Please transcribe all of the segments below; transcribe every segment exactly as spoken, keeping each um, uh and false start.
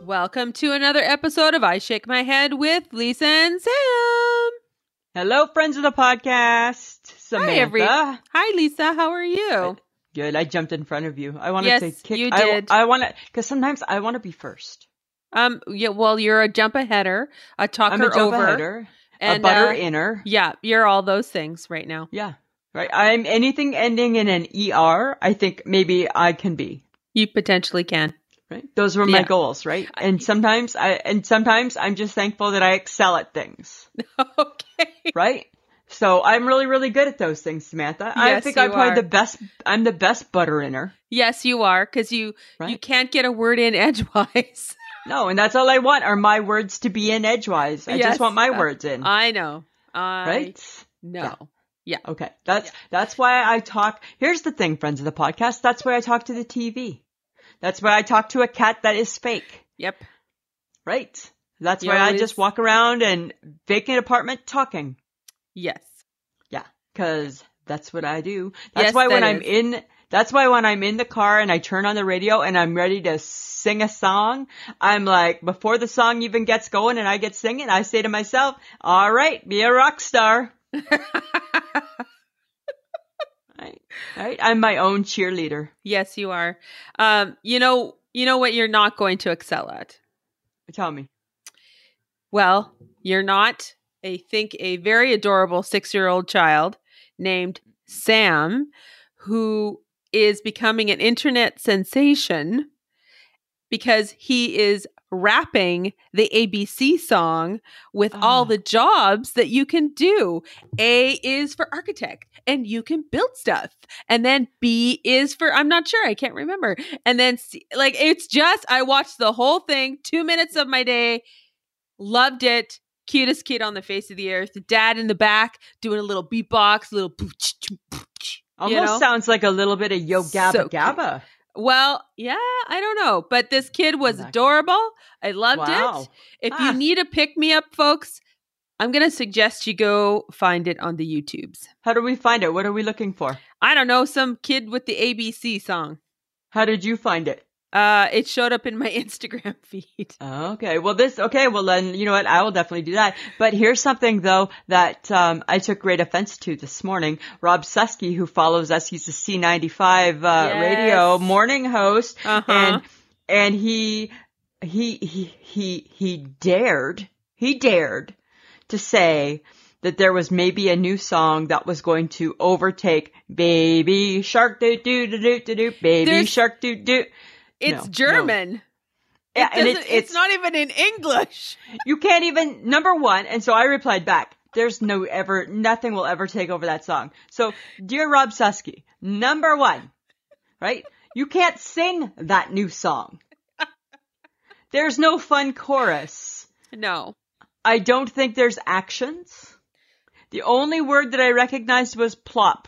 Welcome to another episode of I Shake My Head with Lisa and Sam. Hello, friends of the podcast. Samantha. Hi, every- Hi, Lisa. How are you? Good. I jumped in front of you. I wanted yes, to kick. you I, did. I want to, because sometimes I want to be first. Um. Yeah. Well, you're a jump aheader, a talker I'm a jump over, aheader, and, a butter uh, inner. Yeah, you're all those things right now. Yeah. Right. I'm anything ending in an E R. I think maybe I can be. You potentially can. Right. Those were my Yeah. goals. Right. And sometimes I and sometimes I'm just thankful that I excel at things. Okay. Right. So I'm really, really good at those things, Samantha. I Yes, think you I'm probably are. the best. I'm the best butter inner. Yes, you are, because you you Right. can't get a word in edgewise. No, and that's all I want are my words to be in edgewise. I Yes. just want my Uh, words in. I know. I right? know. Okay. That's that's why I talk. Here's the thing, friends of the podcast. That's why I talk to the T V. That's why I talk to a cat that is fake. Yep. Right? That's You're why I always- just walk around in vacant apartment talking. Yes. Yeah, cuz that's what I do. That's Yes, why when that I'm is. in that's why when I'm in the car and I turn on the radio and I'm ready to sing a song, I'm like, before the song even gets going and I get singing, I say to myself, all right, be a rock star. Right? Right? I'm my own cheerleader. Yes, you are. Um, you know, you know what you're not going to excel at. Tell me. Well, you're not. I think a very adorable six-year-old child named Sam, who is becoming an internet sensation because he is rapping the A B C song with all Oh. the jobs that you can do. A is for architect, and you can build stuff. And then B is for, I'm not sure, I can't remember. And then C, like, it's just, I watched the whole thing, two minutes of my day, loved it. Cutest kid on the face of the earth. Dad in the back doing a little beatbox, a little pooch, pooch, Almost you know? sounds like a little bit of Yo Gabba So cute. Gabba. Well, yeah, I don't know. But this kid was Exactly. adorable. I loved Wow. it. If Ah. you need a pick me up, folks, I'm going to suggest you go find it on the YouTubes. How do we find it? What are we looking for? I don't know, some kid with the A B C song. How did you find it? Uh, it showed up in my Instagram feed. Okay. Well, this, okay. Well, then, you know what? I will definitely do that. But here's something, though, that um, I took great offense to this morning. Rob Susky, who follows us, he's a C ninety-five uh, Yes. radio morning host. Uh-huh. And, and he, he, he, he, he dared, he dared to say that there was maybe a new song that was going to overtake Baby Shark Doo Doo Doo Doo Doo Doo, Baby There's- Shark Doo Doo. It's No, German. Yeah, It and doesn't- it's, it's it's not even in English. you can't even, number one, and so I replied back, there's no ever, nothing will ever take over that song. So, dear Rob Susky, number one, right? You can't sing that new song. There's no fun chorus. No. I don't think there's actions. The only word that I recognized was plop.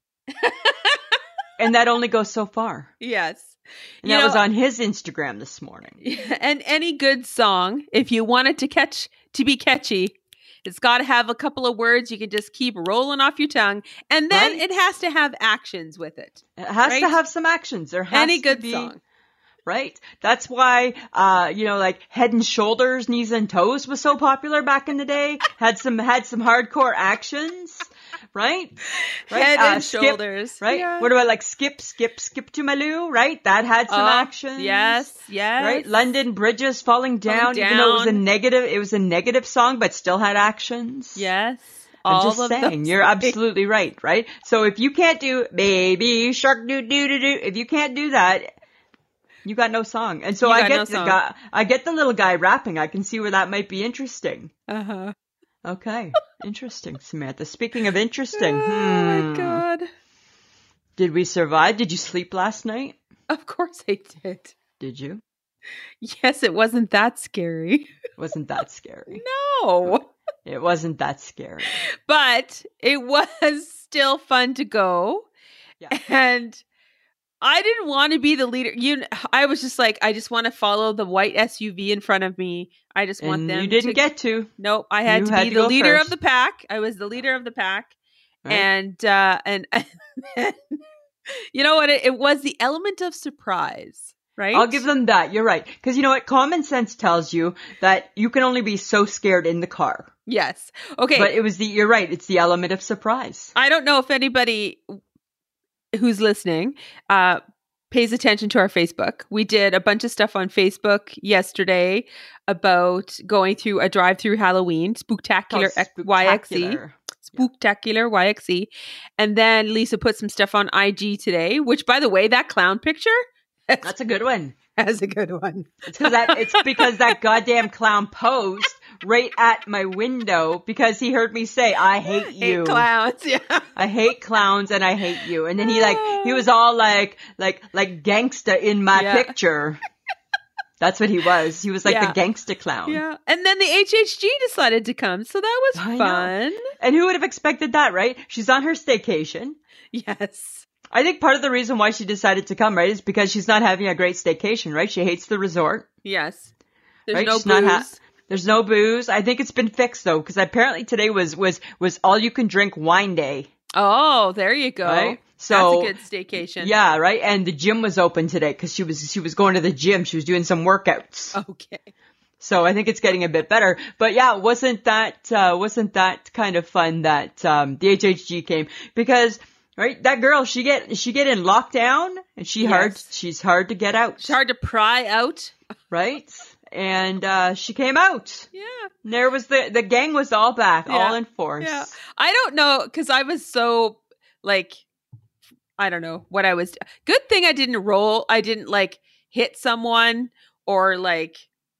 And that only goes so far. Yes. And You that know- was on his Instagram this morning. And any good song, if you want it to catch to be catchy, it's got to have a couple of words you can just keep rolling off your tongue, and then Right. it has to have actions with it. It has Right? to have some actions. There has Any to good be, song. right? That's why, uh, you know, like Head and Shoulders, Knees and Toes was so popular back in the day. Had some, had some hardcore actions, right? Right? Head Uh, and skip, shoulders. Right? Yeah. What about like Skip, Skip, Skip to Maloo, right? That had some Oh, actions. Yes, yes. Right? London Bridges Falling Down, Falling even though it was a Down. negative, it was a negative song, but still had actions. Yes. I'm all just of saying, those you're things. absolutely right, right? So if you can't do Baby Shark Doo Doo Doo Doo, if you can't do that, you got no song. And so You I got get no the song. guy, I get the little guy rapping. I can see where that might be interesting. Uh-huh. Okay, interesting, Samantha. Speaking of interesting, Oh hmm, my God. did we survive? Did you sleep last night? Of course I did. Did you? Yes, it wasn't that scary. Wasn't that scary? No. It wasn't that scary. But it was still fun to go. Yeah. And I didn't want to be the leader. You, I was just like, I just want to follow the white S U V in front of me. I just want And them you didn't to get to. Nope, I had You to had be to the go leader first. of the pack. I was the leader of the pack. Right? And uh and you know what? It, it was the element of surprise. right? I'll give them that. You're right. Because you know what? Common sense tells you that you can only be so scared in the car. Yes. Okay. But it was the, you're right. It's the element of surprise. I don't know if anybody who's listening uh, pays attention to our Facebook. We did a bunch of stuff on Facebook yesterday about going through a drive-through Halloween, Spooktacular Y X E. Spooktacular. Spooktacular Y X E. And then Lisa put some stuff on I G today, which, by the way, that clown picture, that's, That's a good one. that's a good one. It's because that, it's because that goddamn clown posed right at my window because he heard me say, I hate you. Hate clowns, yeah. I hate clowns and I hate you. And then he like, he was all like, like, like gangsta in my Yeah. picture. That's what he was. He was like Yeah. the gangsta clown. Yeah. And then the H H G decided to come. So that was I know. fun. And who would have expected that, right? She's on her staycation. Yes. I think part of the reason why she decided to come, right, is because she's not having a great staycation, right? She hates the resort. Yes. There's Right? no She's not ha- booze. There's no booze. I think it's been fixed though, because apparently today was, was, was all you can drink wine day. Oh, there you go. Right? So, that's a good staycation. Yeah, right. And the gym was open today because she was, she was going to the gym. She was doing some workouts. Okay. So I think it's getting a bit better. But yeah, wasn't that, uh, wasn't that kind of fun that, um, the H H G came? Because, right, that girl, she get, she get in lockdown and she Yes. hard, she's hard to get out. It's hard to pry out. Right? And, uh, she came out. Yeah. And there was the, the gang was all back, Yeah. all in force. Yeah. I don't know, because I was so, like, I don't know what I was. Good thing I didn't roll. I didn't, like, hit someone or, like,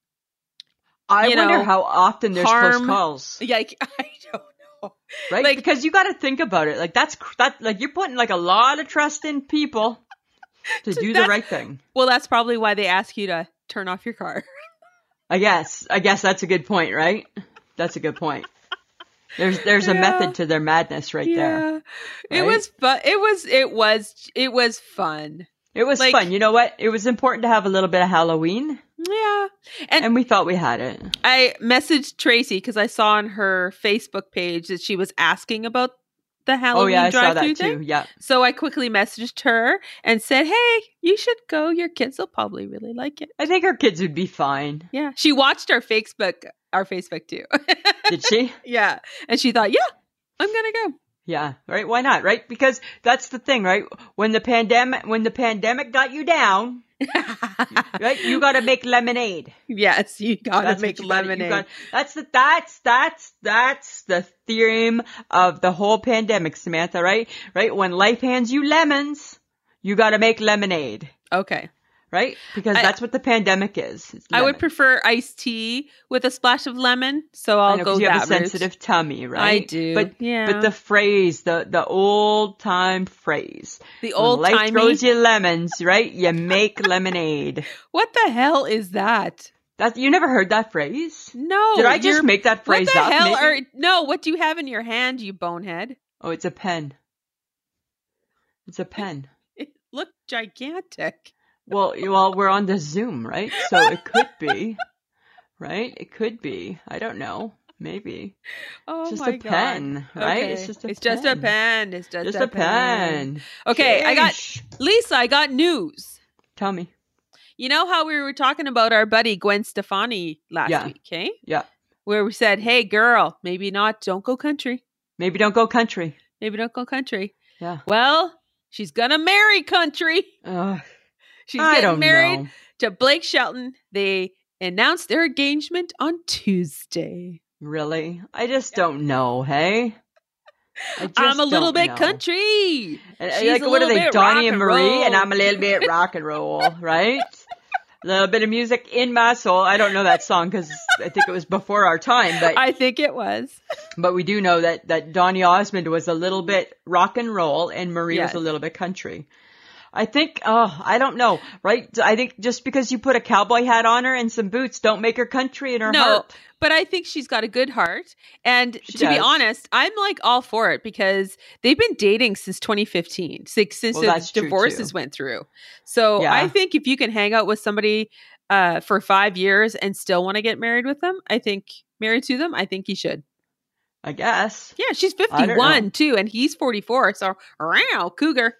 I you wonder know, how often there's harm- close calls. like, I don't know. Right? Like- because you got to think about it. Like that's cr- that like you're putting like a lot of trust in people to do the That's- right thing. Well, that's probably why they ask you to turn off your car. I guess. I guess that's a good point, right? That's a good point. There's there's a Yeah. method to their madness right there. Yeah. It right? was fun. It was, it was, it was fun. It was like- fun. You know what? It was important to have a little bit of Halloween, Yeah. And, and we thought we had it. I messaged Tracy because I saw on her Facebook page that she was asking about the Oh Halloween yeah, I saw drive-through that thing. too. Yeah. So I quickly messaged her and said, "Hey, you should go. Your kids will probably really like it." I think our kids would be fine. Yeah, she watched our Facebook, our Facebook too. Did she? Yeah, and she thought, "Yeah, I'm gonna go." Yeah, right. Why not? Right? Because that's the thing, right? When the pandemic, when the pandemic got you down, right? You got to make lemonade. Yes, you gotta That's make what you gotta- you lemonade. gotta- that's the that's that's that's the theme of the whole pandemic, Samantha. Right? Right? When life hands you lemons, you got to make lemonade. Okay, Right? Because I- that's what the pandemic is. It's I would lemon. prefer iced tea with a splash of lemon, so I I'll know, go 'cause you that have a route. sensitive tummy, right? I do, But yeah. but the phrase, the the old time phrase, The when old life timey. throws you lemons, right? You make lemonade. What the hell is that? That you never heard that phrase? No, Did I just you're- make that phrase What the up? hell maybe? are no? What do you have in your hand, you bonehead? Oh, it's a pen. It's a pen. It looked gigantic. Well, you- well, we're on the Zoom, right? So it could be, right? It could be. I don't know. Maybe. Oh Just my a pen, god! right? Okay. It's just a it's just a pen. pen. It's just, Just a, a pen. Okay, I got Sheesh. Lisa. I got news. Tell me. You know how we were talking about our buddy Gwen Stefani last Yeah. week, okay? Yeah. Where we said, "Hey, girl, maybe not. Don't go country. Maybe don't go country. Maybe don't go country." Yeah. Well, she's gonna marry country. Ugh, She's I getting don't married know. to Blake Shelton. They announced their engagement on Tuesday. Really? I just don't know, hey? I just I'm a little don't bit know. country. And, uh, She's like, a what are little they, bit Donnie rock and and Marie? roll. And I'm a little bit rock and roll, right? A little bit of music in my soul. I don't know that song because I think it was before our time, but I think it was. but we do know that, that Donny Osmond was a little bit rock and roll and Marie Yes. was a little bit country. I think, oh, I don't know, right? I think just because you put a cowboy hat on her and some boots don't make her country in her No, heart. but I think she's got a good heart. And She to be does. honest, I'm like all for it because they've been dating since twenty fifteen, since, since Well, the that's true, divorces too. went through. So Yeah. I think if you can hang out with somebody uh, for five years and still want to get married with them, I think married to them, I think you should. I guess. Yeah, she's I don't know. fifty-one too, and he's forty-four. So, wow, cougar.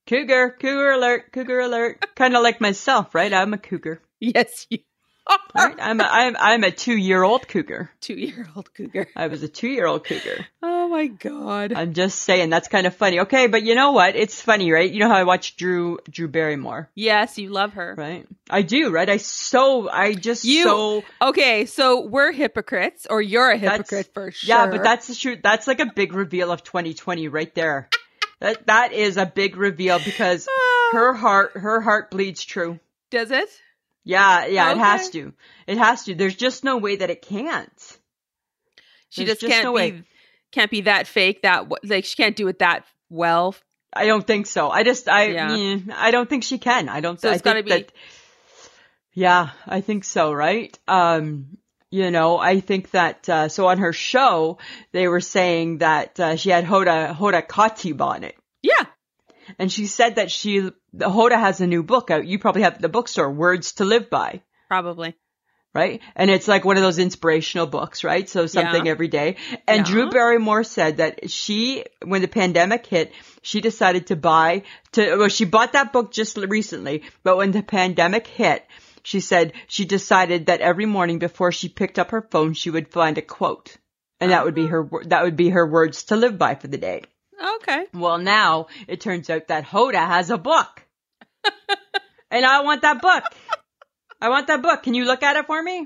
Cougar, cougar alert, cougar alert. Kind of like myself, right? I'm a cougar. Yes, you Right? I'm a, I'm, I'm a two-year-old cougar. two-year-old cougar. I was a two-year-old cougar. Oh my God. I'm just saying, that's kind of funny. Okay, but you know what? It's funny, right? You know how I watch Drew, Drew Barrymore? Yes, you love her. Right? I do, right? I so, I just You, so... okay, so we're hypocrites, or you're a hypocrite That's- for sure. Yeah, but that's the truth. That's like a big reveal of twenty twenty right there. That that is a big reveal because her heart her heart bleeds true. Does it? Yeah, yeah, Okay. it has to. It has to. There's just no way that it can't. She There's just can't no be way. can't be that fake, that w- like she can't do it that well. I don't think so. I just I Yeah. mm, I don't think she can. I don't So I it's gotta think be- that Yeah, I think so, right? Um You know, I think that, uh, so on her show, they were saying that, uh, she had Hoda, Hoda Khatib on it. Yeah. And she said that she, the Hoda has a new book out. You probably have it at the bookstore, Words to Live By, Probably. right? And it's like one of those inspirational books, right? So something Yeah. every day. And Yeah. Drew Barrymore said that she, when the pandemic hit, she decided to buy, to, well, she bought that book just recently, but when the pandemic hit, she said she decided that every morning before she picked up her phone, she would find a quote. And that would be her, wo- that would be her words to live by for the day. Okay. Well, now it turns out that Hoda has a book. And I want that book. I want that book. Can you look at it for me?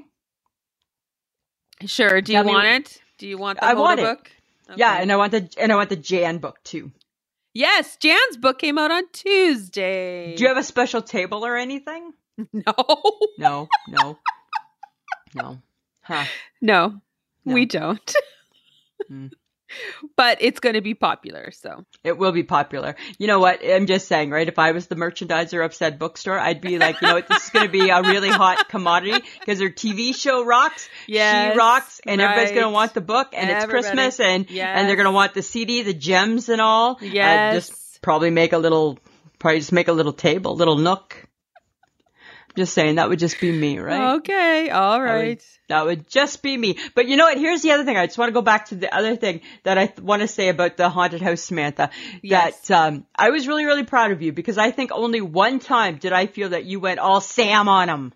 Sure. Do you Tell me want what- it? Do you want the I Hoda want it. book? Yeah, Okay. and I want the and I want the Jan book too. Yes, Jan's book came out on Tuesday. Do you have a special table or anything? No. No, no, no. Huh. No, No. we don't. Hmm. But it's going to be popular, so. It will be popular. You know what? I'm just saying, right? If I was the merchandiser of said bookstore, I'd be like, you know what? This is going to be a really hot commodity because her T V show rocks. Yes, she rocks, and everybody's going right. to want the book, and it's Everybody. Christmas, and and Yes. they're going to want the C D, the gems, and all. Yes. I'd just probably make a little, probably just make a little table, little nook. Just saying, that would just be me, right? Okay, all That would- right. That would just be me. But you know what? Here's the other thing. I just want to go back to the other thing that I th- want to say about the haunted house, Samantha. Yes. That um, I was really, really proud of you because I think only one time did I feel that you went all Sam on him.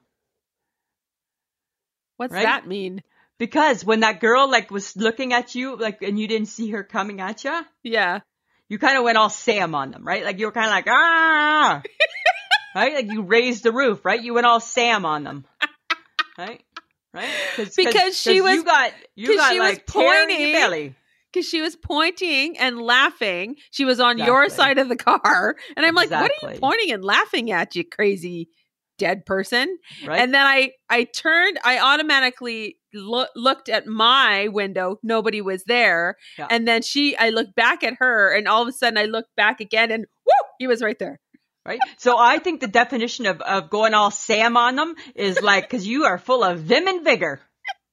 What's right? that mean? Because when that girl like was looking at you, like, and you didn't see her coming at you, Yeah. you kind of went all Sam on them, right? Like you were kind of like ah, right? Like you raised the roof, right? You went all Sam on them, right? Right? Cause, Because cause, she 'cause was- you got you 'cause got she was like tear in pointing. your belly. Because she was pointing and laughing. She was on your Exactly. side of the car. And I'm like, what are you Exactly. pointing and laughing at, you crazy dead person? Right? And then I, I turned, I automatically loo- looked at my window. Nobody was there. Yeah. And then she, I looked back at her, and all of a sudden I looked back again, and whoo, he was right there. Right? So I think the definition of, of going all Sam on them is like, cause you are full of vim and vigor.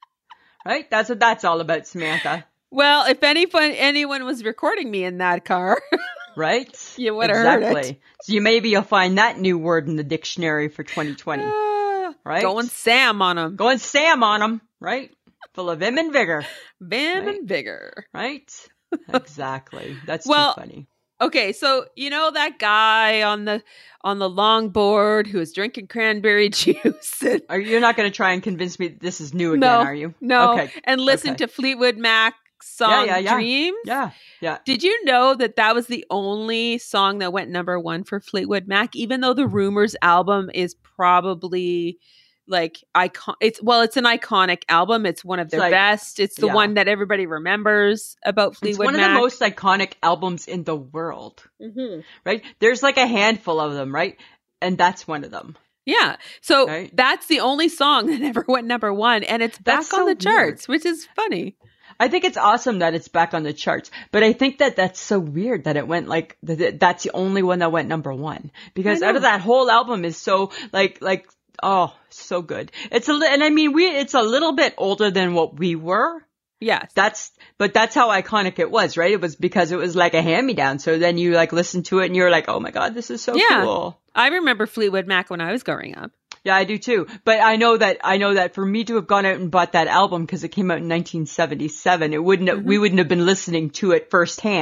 Right? That's what that's all about, Samantha. Well, if anyone, anyone was recording me in that car, Right? You would've heard it. Exactly. So you maybe you'll find that new word in the dictionary for twenty twenty. ah, Right? going Sam on him. Going Sam on them. Right? Full of vim and vigor. Vim Right. and vigor. Right? Exactly. That's Well, too funny. Okay, so you know that guy on the on the longboard who was drinking cranberry juice and Are you're not going to try and convince me that this is new again, no, are you? no, Okay. and listen Okay. to Fleetwood Mac's song yeah, yeah. Dreams? Yeah. Yeah. Did you know that that was the only song that went number one for Fleetwood Mac? Even though the Rumors album is probably like icon, it's well, it's an iconic album. It's one of It's their like- best. It's the yeah. one that everybody remembers about It's Fleetwood one of Mac. the most iconic albums in the world. Mhm. Right? There's like a handful of them, right? And that's one of them. Yeah. So Right. that's the only song that ever went number one, and it's back That's on so the weird. charts, which is funny. I think it's awesome that it's back on the charts, but I think that that's so weird that it went like, that that's the only one that went number one. Because I out know. of that whole album is so, like, like, oh, so good. It's a, li- and I mean, we, it's a little bit older than what we were. Yes. That's, but that's how iconic it was, right? It was because it was like a hand-me-down. So then you like listen to it and you're like, oh my God, this is so Yeah. cool. I remember Fleetwood Mac when I was growing up. Yeah, I do too. But I know that I know that for me to have gone out and bought that album because it came out in nineteen seventy-seven, it wouldn't have, Mm-hmm. we wouldn't have been listening to it firsthand.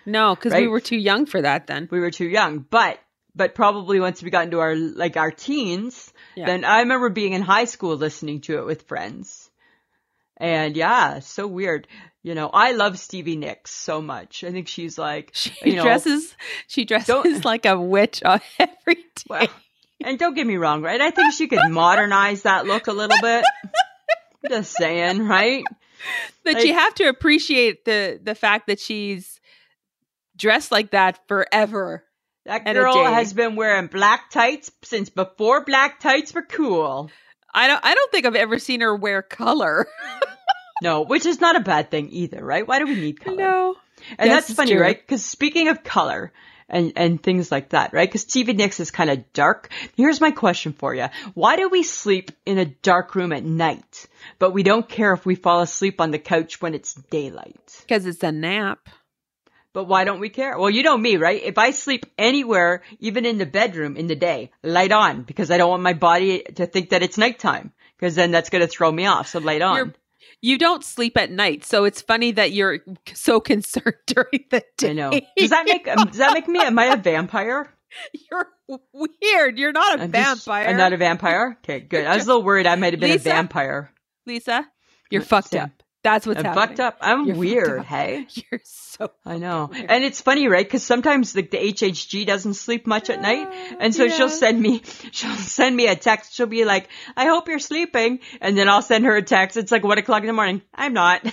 No, because Right? we were too young for that then. We were too young, but but probably once we got into our like our teens, Yeah. then I remember being in high school listening to it with friends. And yeah, so weird. You know, I love Stevie Nicks so much. I think she's like, She you know, dresses she dresses don't- like a witch on every day. well, and don't get me wrong, right? I think she could modernize that look a little bit. Just saying, right? But like- you have to appreciate the the fact that she's dressed like that forever. That And a girl day. has been wearing black tights since before black tights were cool. I don't I don't think I've ever seen her wear color. No, which is not a bad thing either, right? Why do we need color? No. And Yes, that's it's funny, true. right? Because speaking of color and, and things like that, right? Because Stevie Nicks is kind of dark. Here's my question for you. Why do we sleep in a dark room at night, but we don't care if we fall asleep on the couch when it's daylight? Because it's a nap. But why don't we care? Well, you know me, right? If I sleep anywhere, even in the bedroom in the day, light on, because I don't want my body to think that it's nighttime, because then that's going to throw me off. So light on. You're, you don't sleep at night, so it's funny that you're so concerned during the day. I know. Does that make um, does that make me? Am I a vampire? You're weird. You're not a I'm just- vampire. I'm not a vampire. Okay, good. I was a little worried I might have been Lisa? a vampire. Lisa, you're Yeah, fucked same. up. That's what's I'm happening. fucked up. I'm You're fucked weird. up. Hey, You're so. I know. Weird. And it's funny, right? Because sometimes like the H H G doesn't sleep much at night, and so yeah. she'll send me she'll send me a text. She'll be like, "I hope you're sleeping," and then I'll send her a text. It's like one o'clock in the morning. I'm not.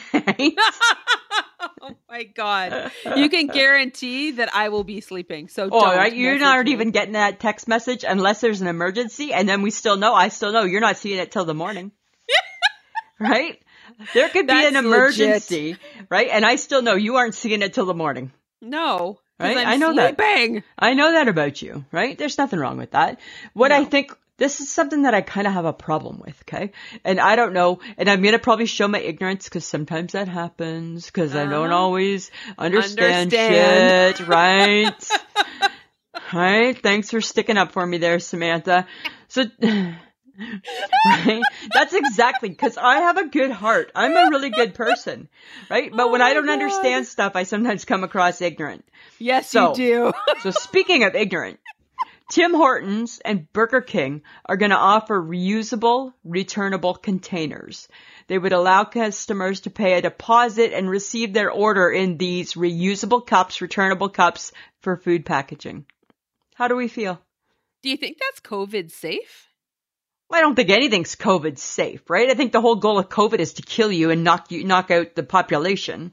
Oh my god! You can guarantee that I will be sleeping. So Oh, don't right. You're message not me. even getting that text message unless there's an emergency, and then we still know. I still know you're not seeing it till the morning, right? There could be That's an emergency, right? And I still know you aren't seeing it till the morning. No, 'cause Right? I'm I know that. sleeping. I know that about you, right? There's nothing wrong with that. What I No. think, this is something that I kind of have a problem with, okay? And I don't know, and I'm going to probably show my ignorance because sometimes that happens because I don't Uh-huh. always understand, Understand. shit, right? Right? Thanks for sticking up for me there, Samantha. So, right? That's exactly, because I have a good heart. I'm a really good person, right? But Oh when I my don't God. understand stuff, I sometimes come across ignorant. Yes, So- you do. So speaking of ignorant, Tim Hortons and Burger King are going to offer reusable, returnable containers. They would allow customers to pay a deposit and receive their order in these reusable cups, returnable cups for food packaging. How do we feel? Do you think that's COVID safe? Well, I don't think anything's COVID safe, right? I think the whole goal of COVID is to kill you and knock you, knock out the population.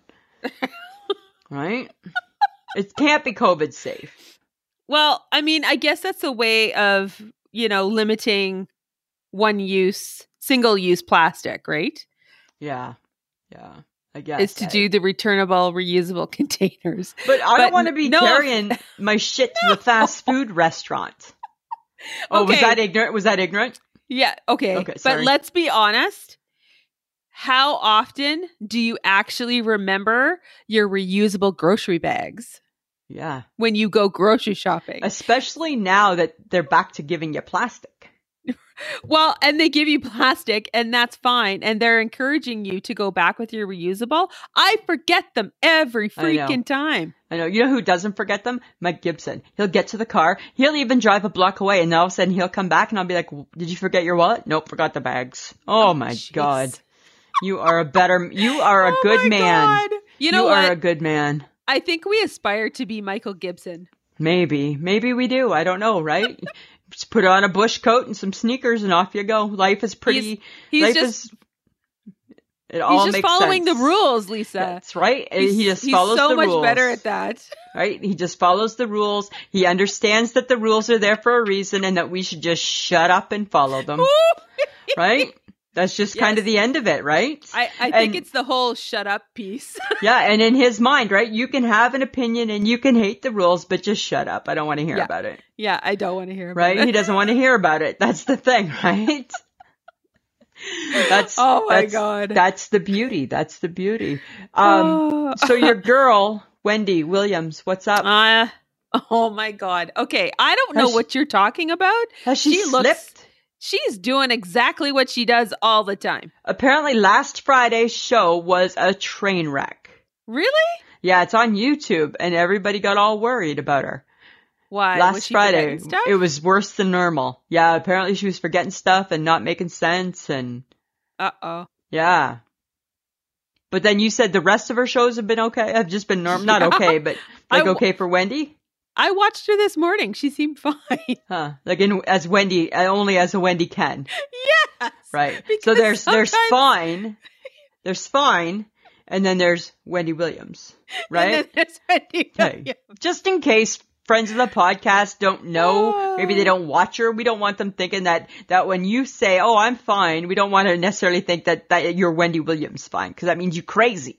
Right? It can't be COVID safe. Well, I mean, I guess that's a way of, you know, limiting one use, single use plastic, right? Yeah. Yeah. I guess. Is to I- do the returnable, reusable containers. But I But don't want to be no- carrying my shit to the fast food restaurant. Oh, was Okay. that ignorant? Was that ignorant? Yeah, okay. Okay, but sorry. let's be honest. How often do you actually remember your reusable grocery bags Yeah. when you go grocery shopping? Especially now that they're back to giving you plastic. Well, and they give you plastic, and that's fine. And they're encouraging you to go back with your reusable. I forget them every I know. freaking time. I know. You know who doesn't forget them? Mike Gibson. He'll get to the car. He'll even drive a block away, and all of a sudden he'll come back, and I'll be like, "Did you forget your wallet?" Nope, forgot the bags. Oh, my jeez. God. You are a better, you are a Oh good my man. God. You know are what? a good man. I think we aspire to be Michael Gibson. Maybe. Maybe we do. I don't know, right? Just put on a bush coat and some sneakers and off you go. Life is pretty. He's life just is, it all he's just makes following sense. the rules, Lisa. That's right. He's, he just he's follows so the much rules. better at that. Right? He just follows the rules. He understands that the rules are there for a reason and that we should just shut up and follow them. Right? That's just kind Yes. of the end of it, right? I, I think And- it's the whole shut up piece. Yeah, and in his mind, right? You can have an opinion and you can hate the rules, but just shut up. I don't want to hear Yeah. about it. Yeah, I don't want to hear about Right? it. He doesn't want to hear about it. That's the thing, right? That's Oh my that's, God. That's the beauty. That's the beauty. Um Oh. so your girl, Wendy Williams, what's up? Uh, oh my God. Okay, I don't know Has she- what you're talking about. Has she, she looks- slipped? She's doing exactly what she does all the time. Apparently last Friday's show was a train wreck. Really? Yeah, it's on YouTube, and everybody got all worried about her. Why? Last Was she Friday, forgetting stuff? it was worse than normal. Yeah, apparently she was forgetting stuff and not making sense, and Uh-oh. yeah. But then you said the rest of her shows have been okay? Have just been normal? Not Yeah. okay, but I like w- okay for Wendy? I watched her this morning. She seemed fine. Huh. Like in, as Wendy, uh, only as a Wendy can. Yes. Right. So Because there's, there's sometimes- fine, there's fine, and then there's Wendy Williams. Right? And then there's Wendy Hey, Williams. just in case friends of the podcast don't know, Oh. maybe they don't watch her, we don't want them thinking that, that when you say, oh, I'm fine, we don't want to necessarily think that, that you're Wendy Williams fine, because that means you're crazy.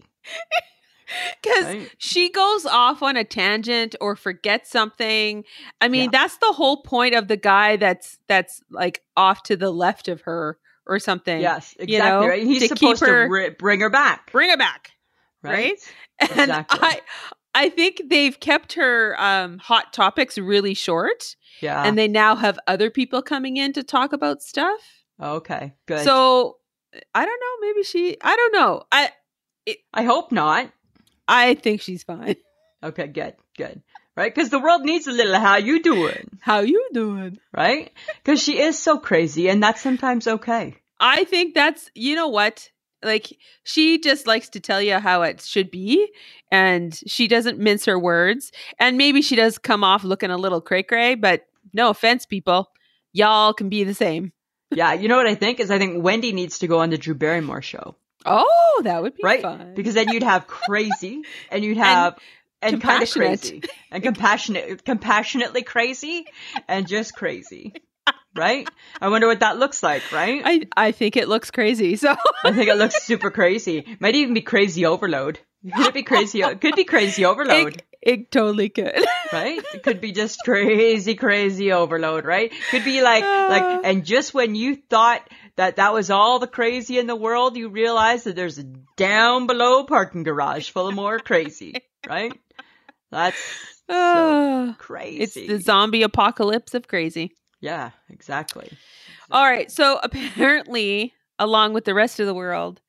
Because Right. she goes off on a tangent or forgets something. I mean, Yeah. that's the whole point of the guy that's that's like off to the left of her or something. Yes, exactly, you know, right? He's to supposed keep her- to ri- bring her back, Bring her back, right? right? And Exactly. I I think they've kept her um, hot topics really short, Yeah. and they now have other people coming in to talk about stuff. Okay, good. So I don't know. Maybe she. I don't know. I I hope not. I think she's fine. Okay, good, good. Right? Because the world needs a little how you doing, How you doing? right? Because she is so crazy, and that's sometimes okay. I think that's, you know what? Like, she just likes to tell you how it should be, and she doesn't mince her words. And maybe she does come off looking a little cray-cray, but no offense, people. Y'all can be the same. Yeah, you know what I think is I think Wendy needs to go on the Drew Barrymore show, Oh, that would be right? fun. Because then you'd have crazy, and you'd have and, kind of compassionate. crazy, and compassionate, compassionately crazy, and just crazy, right? I wonder what that looks like, right? I, I think it looks crazy. So I think it looks super crazy. Might even be crazy overload. Could it be crazy? Could be crazy overload, it, it totally could. right? It could be just crazy, crazy overload, right? Could be like, like, and just when you thought that that was all the crazy in the world, you realize that there's a down below parking garage full of more crazy, right? That's so Ah, crazy. it's the zombie apocalypse of crazy. Yeah, exactly. All right. So apparently, along with the rest of the world,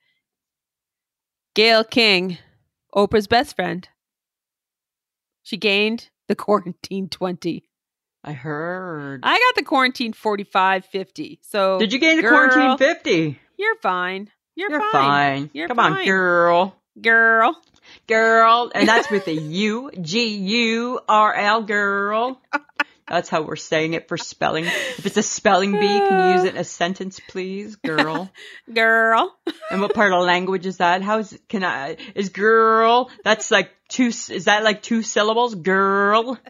Gayle King, Oprah's best friend, she gained the quarantine twenty. I heard. I got the quarantine forty-five, fifty. So Did you gain the girl, quarantine fifty? You're fine. You're, You're fine. fine. You're Come fine. on, girl. Girl. Girl. And that's with a U. G U R L, girl. That's how we're saying it for spelling. If it's a spelling bee, can you use it in a sentence, please? Girl. Girl. And what part of language is that? How is it, can I, is girl, that's like two, is that like two syllables? Girl.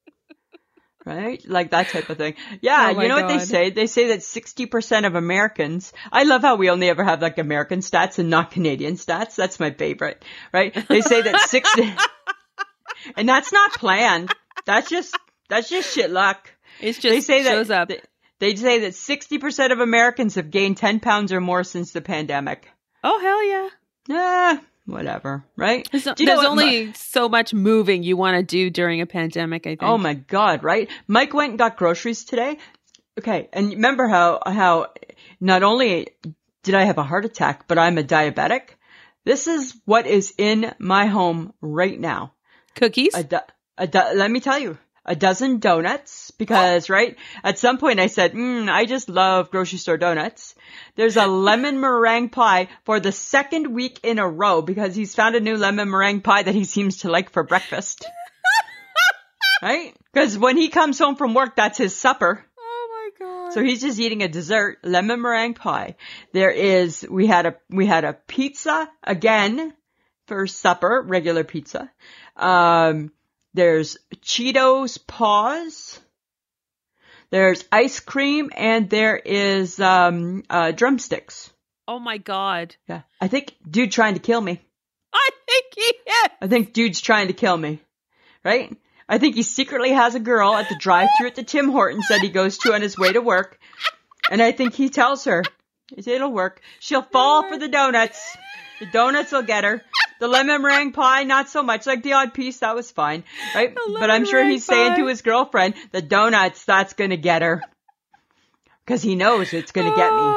Right? Like that type of thing. Yeah, Oh my you know what they God. say? They say that sixty percent of Americans, I love how we only ever have like American stats and not Canadian stats. That's my favorite, right? They say that sixty, and that's not planned. That's just, that's just shit luck. It's They just say that, shows up. they, they say that sixty percent of Americans have gained ten pounds or more since the pandemic. Oh, hell yeah. Yeah, whatever, right? There's, Do you know there's what only so much moving you want to do during a pandemic, I think. Oh my God, right? Mike went and got groceries today. Okay. And remember how, how not only did I have a heart attack, but I'm a diabetic. This is what is in my home right now. Cookies? A, do, a do, let me tell you, a dozen donuts because, right? At some point I said, mm, I just love grocery store donuts. There's a lemon meringue pie for the second week in a row because he's found a new lemon meringue pie that he seems to like for breakfast. Right? Because when he comes home from work, that's his supper. Oh my God. So he's just eating a dessert, lemon meringue pie. There is, we had a, we had a pizza again for supper, regular pizza. Um, there's Cheetos Paws. There's ice cream and there is, um, uh, drumsticks. Oh my God. Yeah. I think dude trying to kill me. I think he is. I think dude's trying to kill me. Right? I think he secretly has a girl at the drive-thru at the Tim Hortons that he goes to on his way to work. And I think he tells her, it'll work. She'll fall for the donuts. The donuts will get her. The lemon meringue pie, not so much. Like the odd piece, that was fine. Right? The But I'm lemon sure he's meringue saying pie. to his girlfriend, the donuts, that's gonna get her. Cause he knows it's gonna get me. Oh,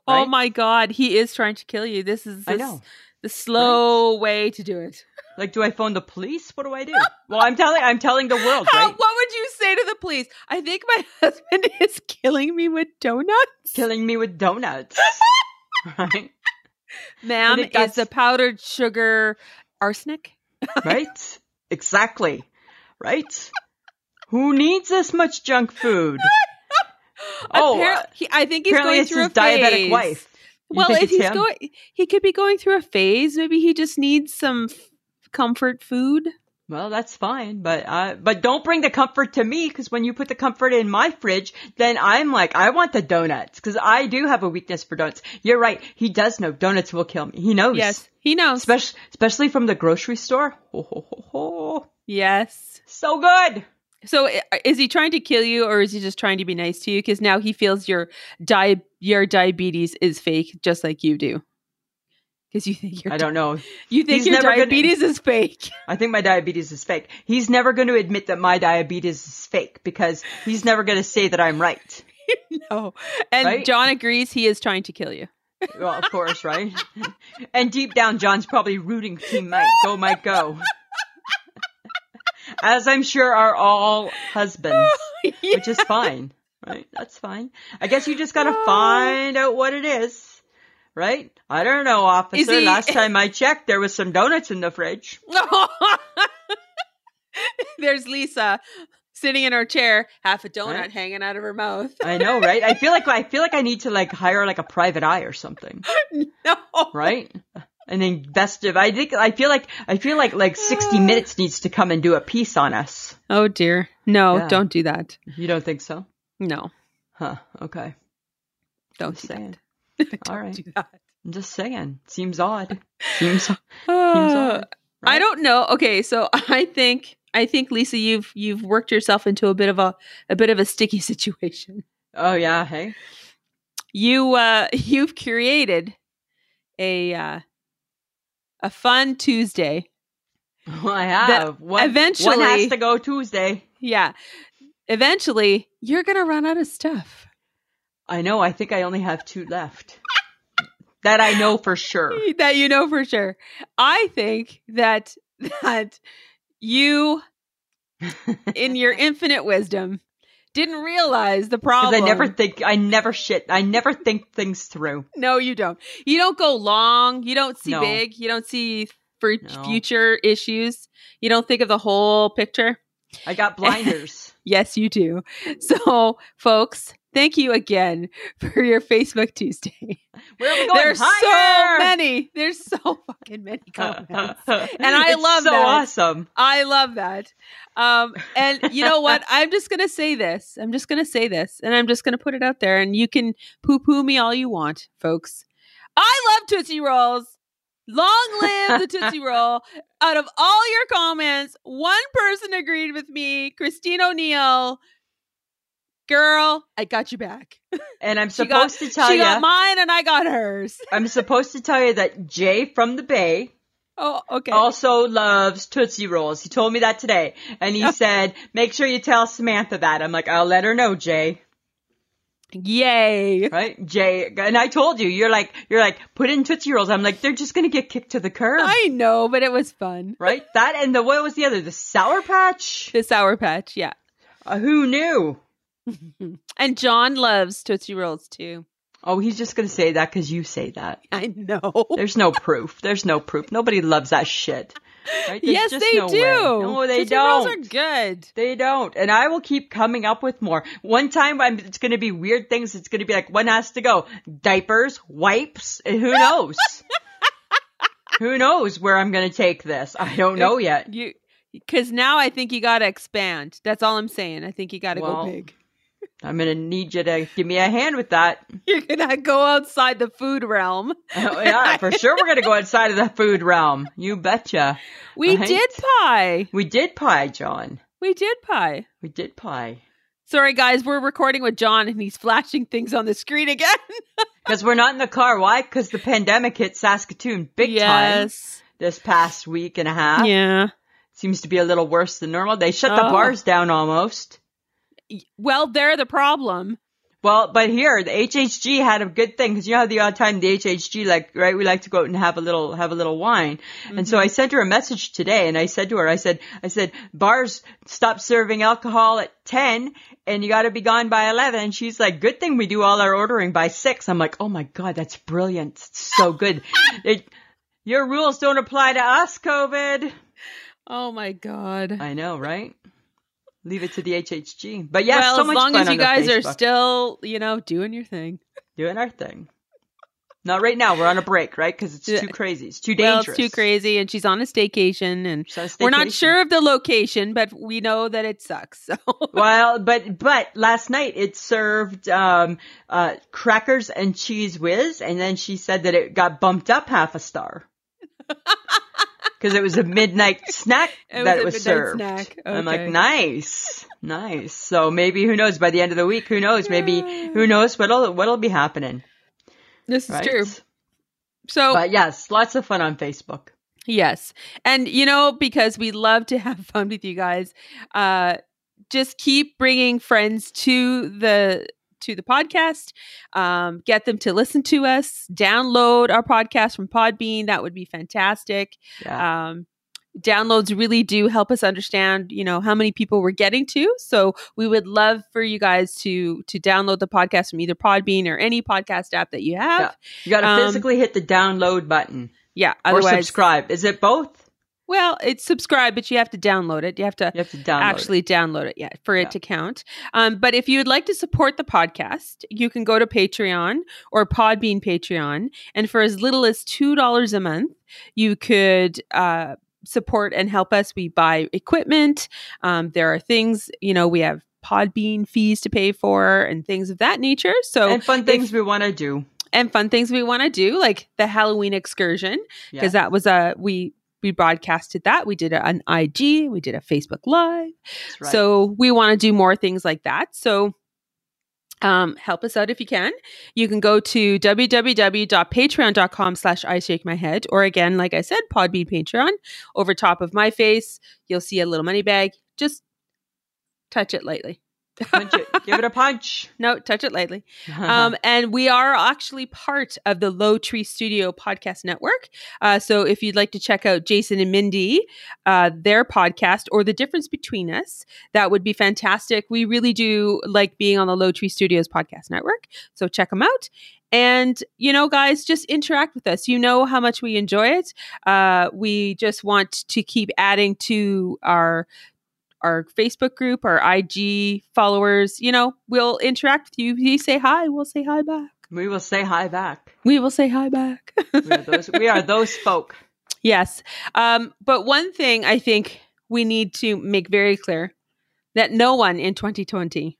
Oh right? my God, he is trying to kill you. This is I this, know. the slow way to do it. Like, do I phone the police? What do I do? Well, I'm telling, I'm telling the world, How, right? what would you say to the police? I think my husband is killing me with donuts. Killing me with donuts, right? Ma'am, And it got- is the powdered sugar arsenic? Right? Exactly. Right? Who needs this much junk food? Oh, Appar- uh, he, I think he's apparently going it's through his a phase. diabetic wife. You Well, think if it's he's him? going, he could be going through a phase. Maybe he just needs some f- comfort food. Well, that's fine, but uh, but don't bring the comfort to me, because when you put the comfort in my fridge, then I'm like, I want the donuts, because I do have a weakness for donuts. You're right. He does know donuts will kill me. He knows. Yes, he knows. Especially, especially from the grocery store. Ho, ho, ho, ho. Yes. So good. So i- is he trying to kill you, or is he just trying to be nice to you? Because now he feels your di- your diabetes is fake, just like you do. Because you think your I don't know. you think He's your never gonna- diabetes is fake. I think my diabetes is fake. He's never going to admit that my diabetes is fake, because he's never going to say that I'm right. No. And Right? John agrees he is trying to kill you. Well, of course, right? And deep down, John's probably rooting Team Mike. Go, Mike, go. As I'm sure are all husbands, which is fine, right? That's fine. I guess you just got to find out what it is, right? I don't know, officer. Is he- Last time I checked, there was some donuts in the fridge. There's Lisa sitting in her chair, half a donut Right. hanging out of her mouth. I know, right? I feel like I feel like I need to like hire like a private eye or something, No. right? An investive. I think I feel like I feel like like sixty Minutes needs to come and do a piece on us. Oh dear. No, Yeah. don't do that. You don't think so? No, Huh? Okay. don't Just do saying. that. All Don't right. do that. I'm just saying. Seems odd. Seems. Seems Uh, odd. I right? don't know. Okay, so I think I think Lisa, you've you've worked yourself into a bit of a a bit of a sticky situation. Oh yeah. Hey. You uh you've created a uh a fun Tuesday. Well, I have. One, eventually- one has to go Tuesday. Yeah. Eventually, you're going to run out of stuff. I know. I think I only have two left. That I know for sure. That you know for sure. I think that that you in your infinite wisdom didn't realize the Because problem. I never think. I never shit. I never think things through. No, you don't. You don't go long. You don't see No. big. You don't see for No. future issues. You don't think of the whole picture. I got blinders. Yes, you do. So, folks, thank you again for your Facebook Tuesday. Where are we going? There's Higher! so many. There's so fucking many comments. And I It's love so that. awesome. I love that. Um, and you know what? I'm just going to say this. I'm just going to say this. And I'm just going to put it out there. And you can poo poo me all you want, folks. I love Tootsie Rolls. Long live the Tootsie Roll. Out of all your comments, one person agreed with me, Christine O'Neill. Girl, I got you back. And I'm She got- supposed to tell she you. got mine and I got hers. I'm supposed to tell you that Jay from the Bay Oh, okay. also loves Tootsie Rolls. He told me that today. And he said, make sure you tell Samantha that. I'm like, I'll let her know, Jay. Yay. Right? Jay. And I told you, you're like, you're like, put in Tootsie Rolls. I'm like, they're just going to get kicked to the curb. I know, but it was fun. Right? That and the, what was the other? The Sour Patch? The Sour Patch, yeah. Uh, who knew? And John loves Tootsie Rolls too. Oh, he's just going to say that because you say that. I know. There's no proof. There's no proof. Nobody loves that shit. Right? There's Yes, just they no do. way. No, they Tootsie don't. Rolls are good. They don't. And I will keep coming up with more. One time I'm, it's going to be weird things. It's going to be like, one has to go. Diapers, wipes, and who knows? Who knows where I'm going to take this? I don't know yet. You, because now I think you got to expand. That's all I'm saying. I think you got to Well, go big. I'm going to need you to give me a hand with that. You're gonna go outside the food realm. Oh, yeah, for sure we're going to go outside of the food realm. You betcha. We Right? did pie. We did pie, John. We did pie. We did pie. Sorry, guys, we're recording with John, and he's flashing things on the screen again. Because we're not in the car. Why? Because the pandemic hit Saskatoon big time yes. this past week and a half. Yeah. Seems to be a little worse than normal. They shut the Oh. bars down almost. Well, they're the problem. Well, but here, the H H G had a good thing, because you know how the odd time the H H G, like, right, we like to go out and have a little, have a little wine. Mm-hmm. And so I sent her a message today, and I said to her, I said, I said, bars stop serving alcohol at ten, and you gotta be gone by eleven. And she's like, good thing we do all our ordering by six. I'm like, oh my God, that's brilliant. It's so good. it, your rules don't apply to us, COVID. Oh my God. I know, right? Leave it to the H H G. But yeah, well, so much fun. As long as you guys Facebook. are still, you know, doing your thing. Doing our thing. Not right now. We're on a break, right? Because it's too crazy. It's too dangerous. Well, it's too crazy. And she's on a staycation. And on a staycation. We're not sure of the location, but we know that it sucks. So. Well, but but last night it served um, uh, crackers and cheese whiz. And then she said that it got bumped up half a star. Because it was a midnight snack it that was, was a served. Snack. Okay. I'm like, nice, nice. So maybe, who knows, by the end of the week, who knows, maybe, who knows what'll, what'll be happening. This is right? true. So, but yes, lots of fun on Facebook. Yes. And, you know, because we love to have fun with you guys, uh, just keep bringing friends to the to the podcast, um, get them to listen to us, download our podcast from Podbean. That would be fantastic. Yeah. Um, downloads really do help us understand, you know, how many people we're getting to. So we would love for you guys to, to download the podcast from either Podbean or any podcast app that you have. Yeah. You got to um, physically hit the download button. Yeah. Or subscribe. Is it both? Well, it's subscribe, but you have to download it. You have to, you have to download actually it. download it yeah, for it yeah. to count. Um, but if you would like to support the podcast, you can go to Patreon or Podbean Patreon. And for as little as two dollars a month, you could uh, support and help us. We buy equipment. Um, there are things, you know, we have Podbean fees to pay for and things of that nature. So And fun things if, we want to do. And fun things we want to do, like the Halloween excursion, because yeah. that was a, we, We broadcasted that. We did it on I G. We did a Facebook Live. Right. So we want to do more things like that. So um, help us out if you can. You can go to www.patreon.com slash I shake my head. Or again, like I said, Podbean Patreon. Over top of my face, you'll see a little money bag. Just touch it lightly. Punch it. Give it a punch. No, touch it lightly. Um, and we are actually part of the Low Tree Studio podcast network. Uh, so if you'd like to check out Jason and Mindy, uh, their podcast, or The Difference Between Us, that would be fantastic. We really do like being on the Low Tree Studios podcast network. So check them out. And, you know, guys, just interact with us. You know how much we enjoy it. Uh, we just want to keep adding to our our Facebook group, our I G followers. You know, we'll interact with you. If you say hi, we'll say hi back. We will say hi back. We will say hi back. we, are those, we are those folk. Yes. Um, but one thing I think we need to make very clear, that no one in twenty twenty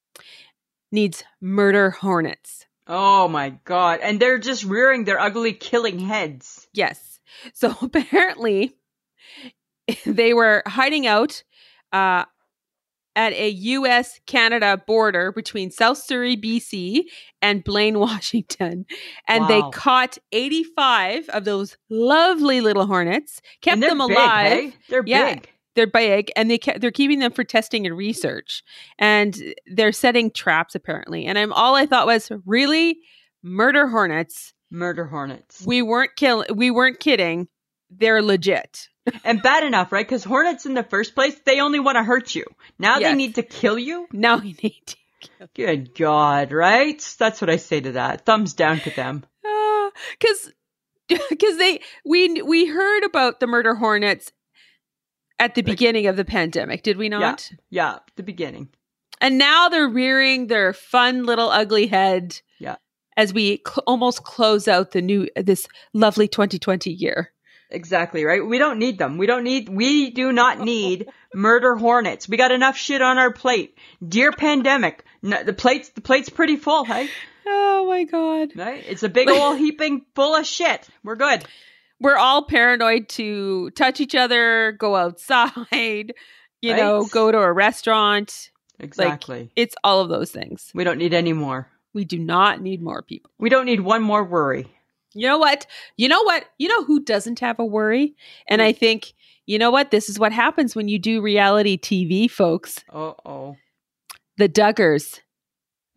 needs murder hornets. Oh my God. And they're just rearing their ugly killing heads. Yes. So apparently they were hiding out Uh, at a U S Canada border between South Surrey, B C and Blaine, Washington. And wow. they caught eighty-five of those lovely little hornets, kept them alive. Big, hey? They're yeah, big. They're big, and they ke- they're keeping them for testing and research. And they're setting traps, apparently. And I'm all I thought was, really? Murder hornets? Murder hornets. We weren't kill- We weren't kidding. They're legit. And bad enough, right? Because hornets in the first place, they only want to hurt you. Now yes. they need to kill you? Now we need to kill you. Good God, right? That's what I say to that. Thumbs down to them. Because uh, because they we we heard about the murder hornets at the beginning like, of the pandemic, did we not? Yeah, yeah, the beginning. And now they're rearing their fun little ugly head. Yeah. As we cl- almost close out the new this lovely twenty twenty year. Exactly, right? We don't need them. We don't need, we do not need murder hornets. We got enough shit on our plate. Dear pandemic, no, the plate's, the plate's pretty full, hey? Oh my God. Right? It's a big old heaping full of shit. We're good. We're all paranoid to touch each other, go outside, you right? know, go to a restaurant. Exactly. Like, it's all of those things. We don't need any more. We do not need more people. We don't need one more worry. You know what? You know what? You know who doesn't have a worry? And I think, you know what? This is what happens when you do reality T V, folks. Uh-oh. The Duggars.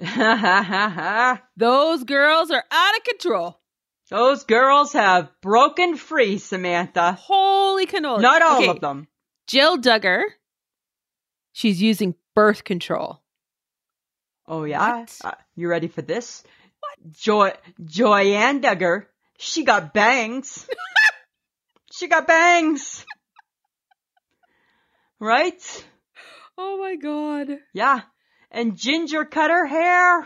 Those girls are out of control. Those girls have broken free, Samantha. Holy cannoli. Not all Okay, of them. Jill Duggar, she's using birth control. Oh, yeah? What? Uh, you ready for this? What? Joy, Joyanne Duggar, she got bangs. She got bangs. Right? Oh my God. Yeah. And Ginger cut her hair.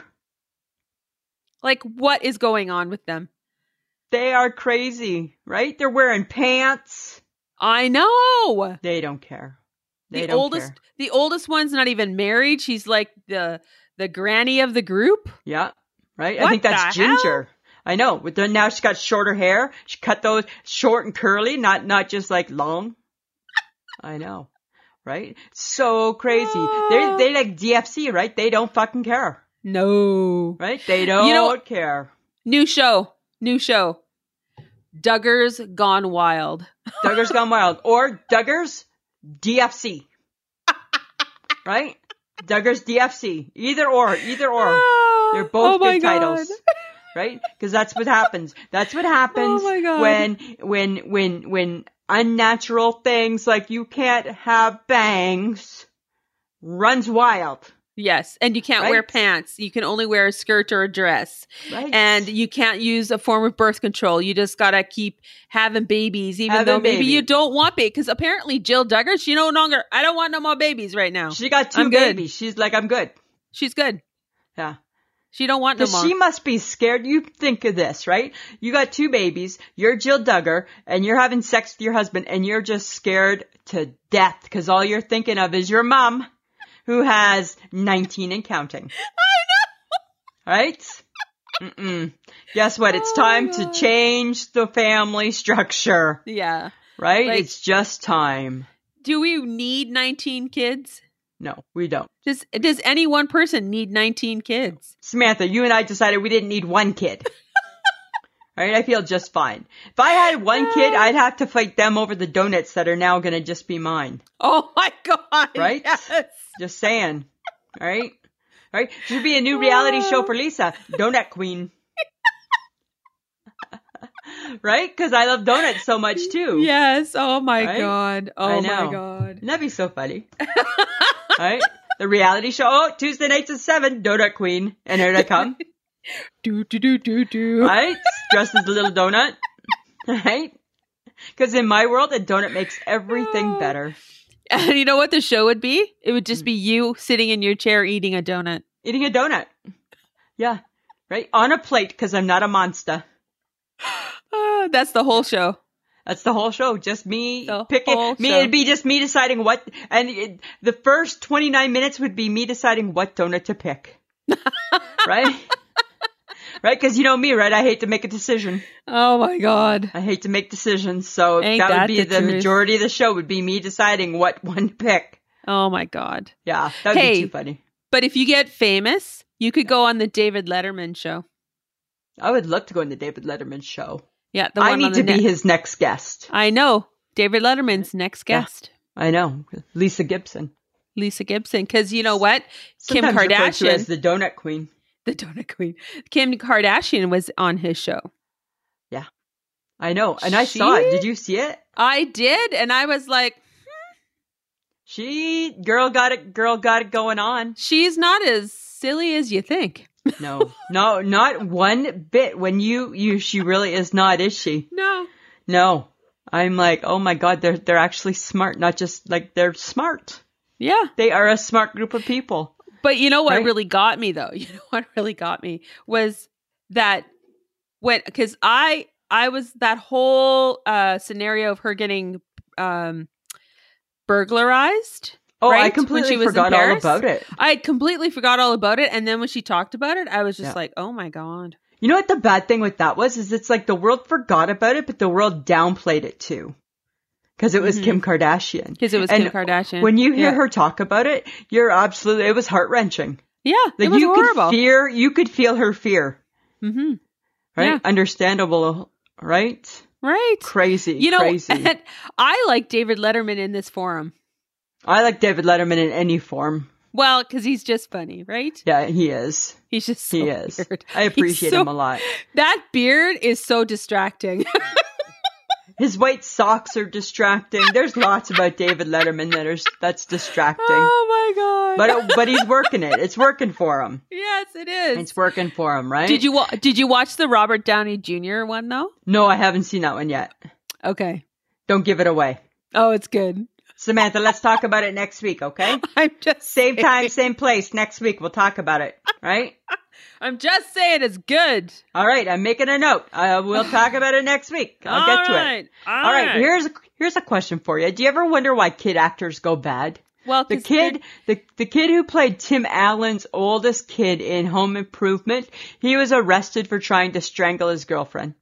Like, what is going on with them? They are crazy, right? They're wearing pants. I know. They don't care. They The don't oldest, care. the oldest one's not even married. She's like the the granny of the group. Yeah, right? I What think that's the hell? Ginger. I know. But then now she's got shorter hair. She cut those short and curly, not not just like long. I know. Right? So crazy. Oh. They they like D F C, right? They don't fucking care. No. Right? They don't You know- care. New show. New show. Duggar's Gone Wild. Duggar's Gone Wild. Or Duggar's D F C. Right? Duggar's D F C. Either or. Either or. They're both Oh my good titles. God. Right? Because that's what happens. That's what happens Oh my God. when when when when unnatural things like you can't have bangs runs wild. Yes, and you can't Right? wear pants. You can only wear a skirt or a dress. Right? And you can't use a form of birth control. You just gotta keep having babies, even Having though maybe baby. you don't want babies. Because apparently Jill Duggar, she no longer. I don't want no more babies right now. she got two I'm good. babies. She's like, I'm good. She's good. Yeah. She don't want no Because more. she must be scared. You think of this, right? You got two babies. You're Jill Duggar, and you're having sex with your husband, and you're just scared to death because all you're thinking of is your mom, who has nineteen and counting. I know. Right? Mm-mm. Guess what? It's Oh my time to God. change the family structure. yeah. Right? Like- It's just time. Do we need nineteen kids? No, we don't. Does Does any one person need nineteen kids? Samantha, you and I decided we didn't need one kid. Right? I feel just fine. If I had one kid, I'd have to fight them over the donuts that are now going to just be mine. Oh my God! Right? Yes. Just saying. Right? Right? Should be a new reality show for Lisa. Donut Queen. Right? Because I love donuts so much too. Yes. Oh my Right? God. I Oh know. my God. Wouldn't that be so funny? Right? The reality show. Oh, Tuesday nights at seven. Donut Queen. And here I come. Do do do do do. Right? Dressed as a little donut. Right? Because in my world, a donut makes everything better. And you know what the show would be? It would Mm. just be you sitting in your chair eating a donut. Eating a donut. Yeah. Right? On a plate because I'm not a monster. Ah, that's the whole show. That's the whole show. Just me The picking. whole Me, show. it'd be just me deciding what. And it, the first twenty-nine minutes would be me deciding what donut to pick. Right? Right? Because you know me, right? I hate to make a decision. Oh my God. I hate to make decisions. So Ain't that would that be the the, truth? majority of the show would be me deciding what one to pick. Oh my God. Yeah. That would Hey. be too funny. But if you get famous, you could go on the David Letterman show. I would love to go on the David Letterman show. Yeah, the I one need on to the be net. his next guest. I know. David Letterman's next Yeah. guest. I know. Lisa Gibson. Lisa Gibson. Because you know what? Kim Sometimes referred to Kardashian, as the donut queen. the donut queen. Kim Kardashian was on his show. I know. And I saw it. She- Did you see it? I did. And I was like, She, girl got it, girl got it going on. she's not as silly as you think. No, no, not one bit. When you, you, she really is not, is she? No. No. I'm like, oh my God, they're, they're actually smart. Not just like they're smart. Yeah. They are a smart group of people. But you know what Right? really got me though? You know what really got me was that when, because I, I was that whole uh, scenario of her getting um, burglarized. Oh, right? I When completely she was in forgot all Paris. about it. I completely forgot all about it. And then when she talked about it, I was just Yeah. like, oh my God. You know what the bad thing with that was? Is it's like the world forgot about it, but the world downplayed it too. Because it was Mhm. Kim Kardashian. Because it was And Kim Kardashian. When you hear Yeah. her talk about it, you're absolutely, it was heart wrenching. Yeah. Like it was you horrible. could fear, you could feel her fear, mm-hmm. right? Yeah. Understandable, right? Right. Crazy, You know, crazy. and I like David Letterman in this forum. I like David Letterman in any form. Well, because he's just funny, right? Yeah, he is. He's just so He is. weird. I appreciate so, him a lot. That beard is so distracting. His white socks are distracting. There's lots about David Letterman that are that's distracting. Oh my god! But but he's working it. It's working for him. Yes, it is. It's working for him, right? Did you wa- Did you watch the Robert Downey Junior one though? No, I haven't seen that one yet. Okay. Don't give it away. Oh, it's good. Samantha, let's talk about it next week, okay? I'm just Same saying. time, same place. Next week we'll talk about it, right? I'm just saying it's good. All right, I'm making a note. Uh, we'll talk about it next week. I'll All get to right. it. All, All right, right. here's a, here's a question for you. Do you ever wonder why kid actors go bad? Well, The 'cause kid, the, the kid who played Tim Allen's oldest kid in Home Improvement, he was arrested for trying to strangle his girlfriend.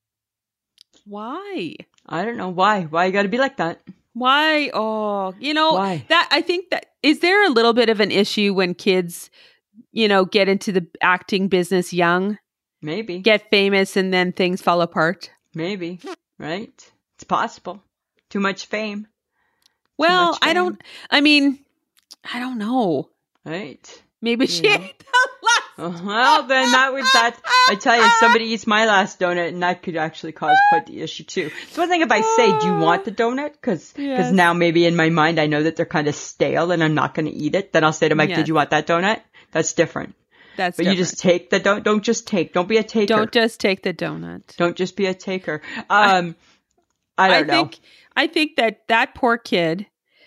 Why? I don't know why. Why you gotta be like that? Why? Oh, you know, Why? that I think that is there a little bit of an issue when kids, you know, get into the acting business young, Maybe. get famous, and then things fall apart? Maybe. Right? It's possible. Too much fame. Well, much I fame. don't, I mean, I don't know. Right? Maybe You she know. ate the last. Uh, Well, then that would, that, I tell you, somebody eats my last donut and that could actually cause quite the issue too. It's one thing if I say, do you want the donut? Cause, Yes. cause now maybe in my mind I know that they're kind of stale and I'm not going to eat it. Then I'll say to Mike, Yes. did you want that donut? That's different. That's But different. you just take the, don't, don't just take, don't be a taker. Don't just take the donut. Don't just be a taker. Um, I, don't know. think I think that that poor kid,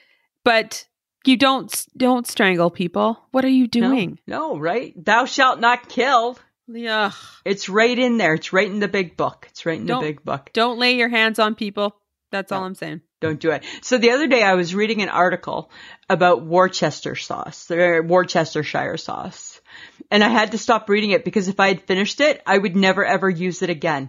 but you don't don't strangle people. What are you doing? No, no, right? Thou shalt not kill. Yeah. It's right in there. It's right in the big book. It's right in Don't- the big book. Don't lay your hands on people. That's all No. I'm saying. Don't do it. So the other day I was reading an article about Worcester sauce, or Worcestershire sauce. And I had to stop reading it because if I had finished it, I would never ever use it again.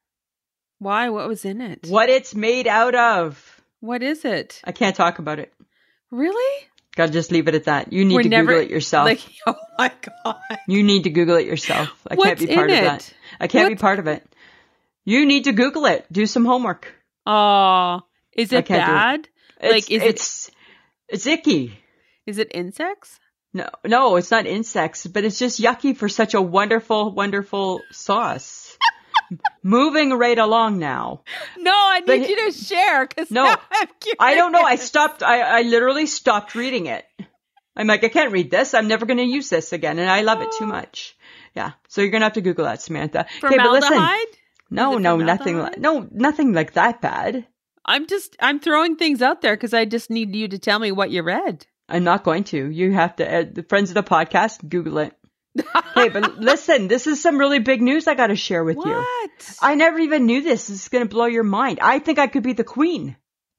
Why? What was in it? What it's made out of. What is it? I can't talk about it. Really? Gotta just leave it at that. You need We're to never- Google it yourself. Like, oh my god. You need to Google it yourself. I can't What's be part in of it? that. I can't be What's- part of it. You need to Google it. Do some homework. Oh, is I it can't do it. bad? It's, Like, is it- it's, it's icky. Is it insects? No, no, it's not insects, but it's just yucky for such a wonderful, wonderful sauce. Moving right along now. No, I But need he- you to share because No, I'm curious. I don't know. I stopped. I, I literally stopped reading it. I'm like, I can't read this. I'm never going to use this again. And I love it too much. Yeah. So you're going to have to Google that, Samantha. Okay, but listen. Formaldehyde? No, Is it no, nothing like, formaldehyde? no, nothing like that bad. I'm just I'm throwing things out there because I just need you to tell me what you read. I'm not going to. You have to, uh, the friends of the podcast, Google it. Okay, but listen, this is some really big news I got to share with you. What? I never even knew this. This is going to blow your mind. I think I could be the queen.